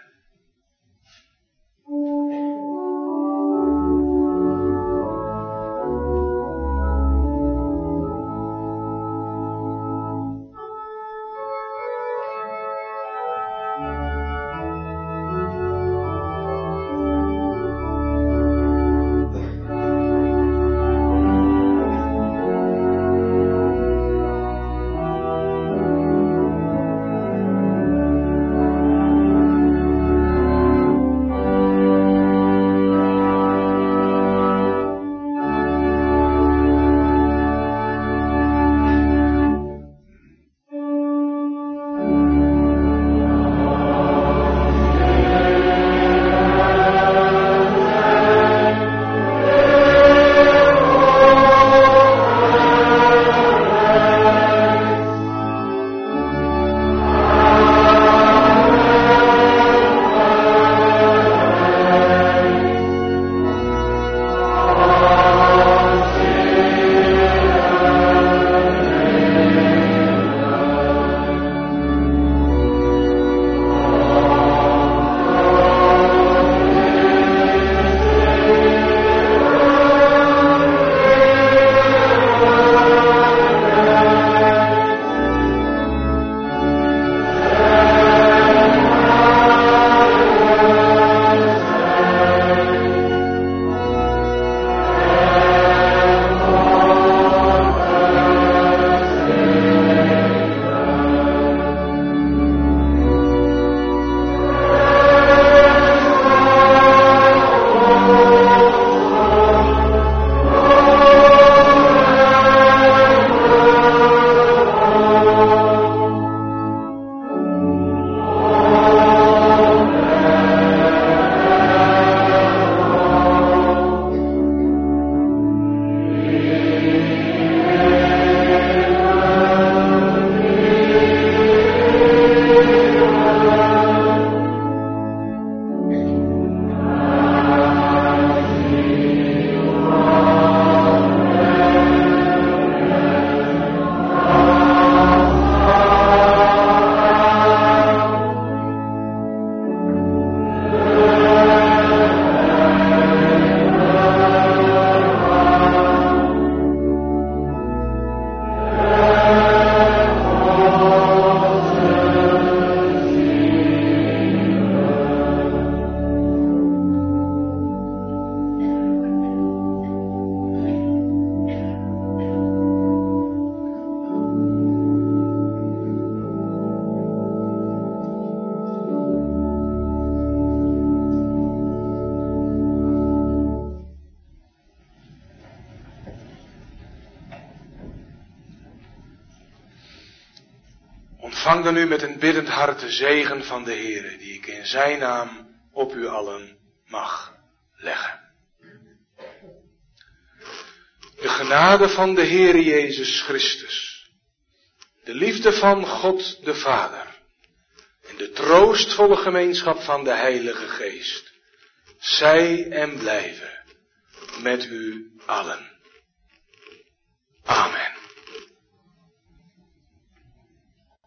A: ontvang dan nu met een biddend hart de zegen van de Heere, die ik in zijn naam op u allen mag leggen. De genade van de Heere Jezus Christus, de liefde van God de Vader en de troostvolle gemeenschap van de Heilige Geest, zij en blijven met u allen. Amen.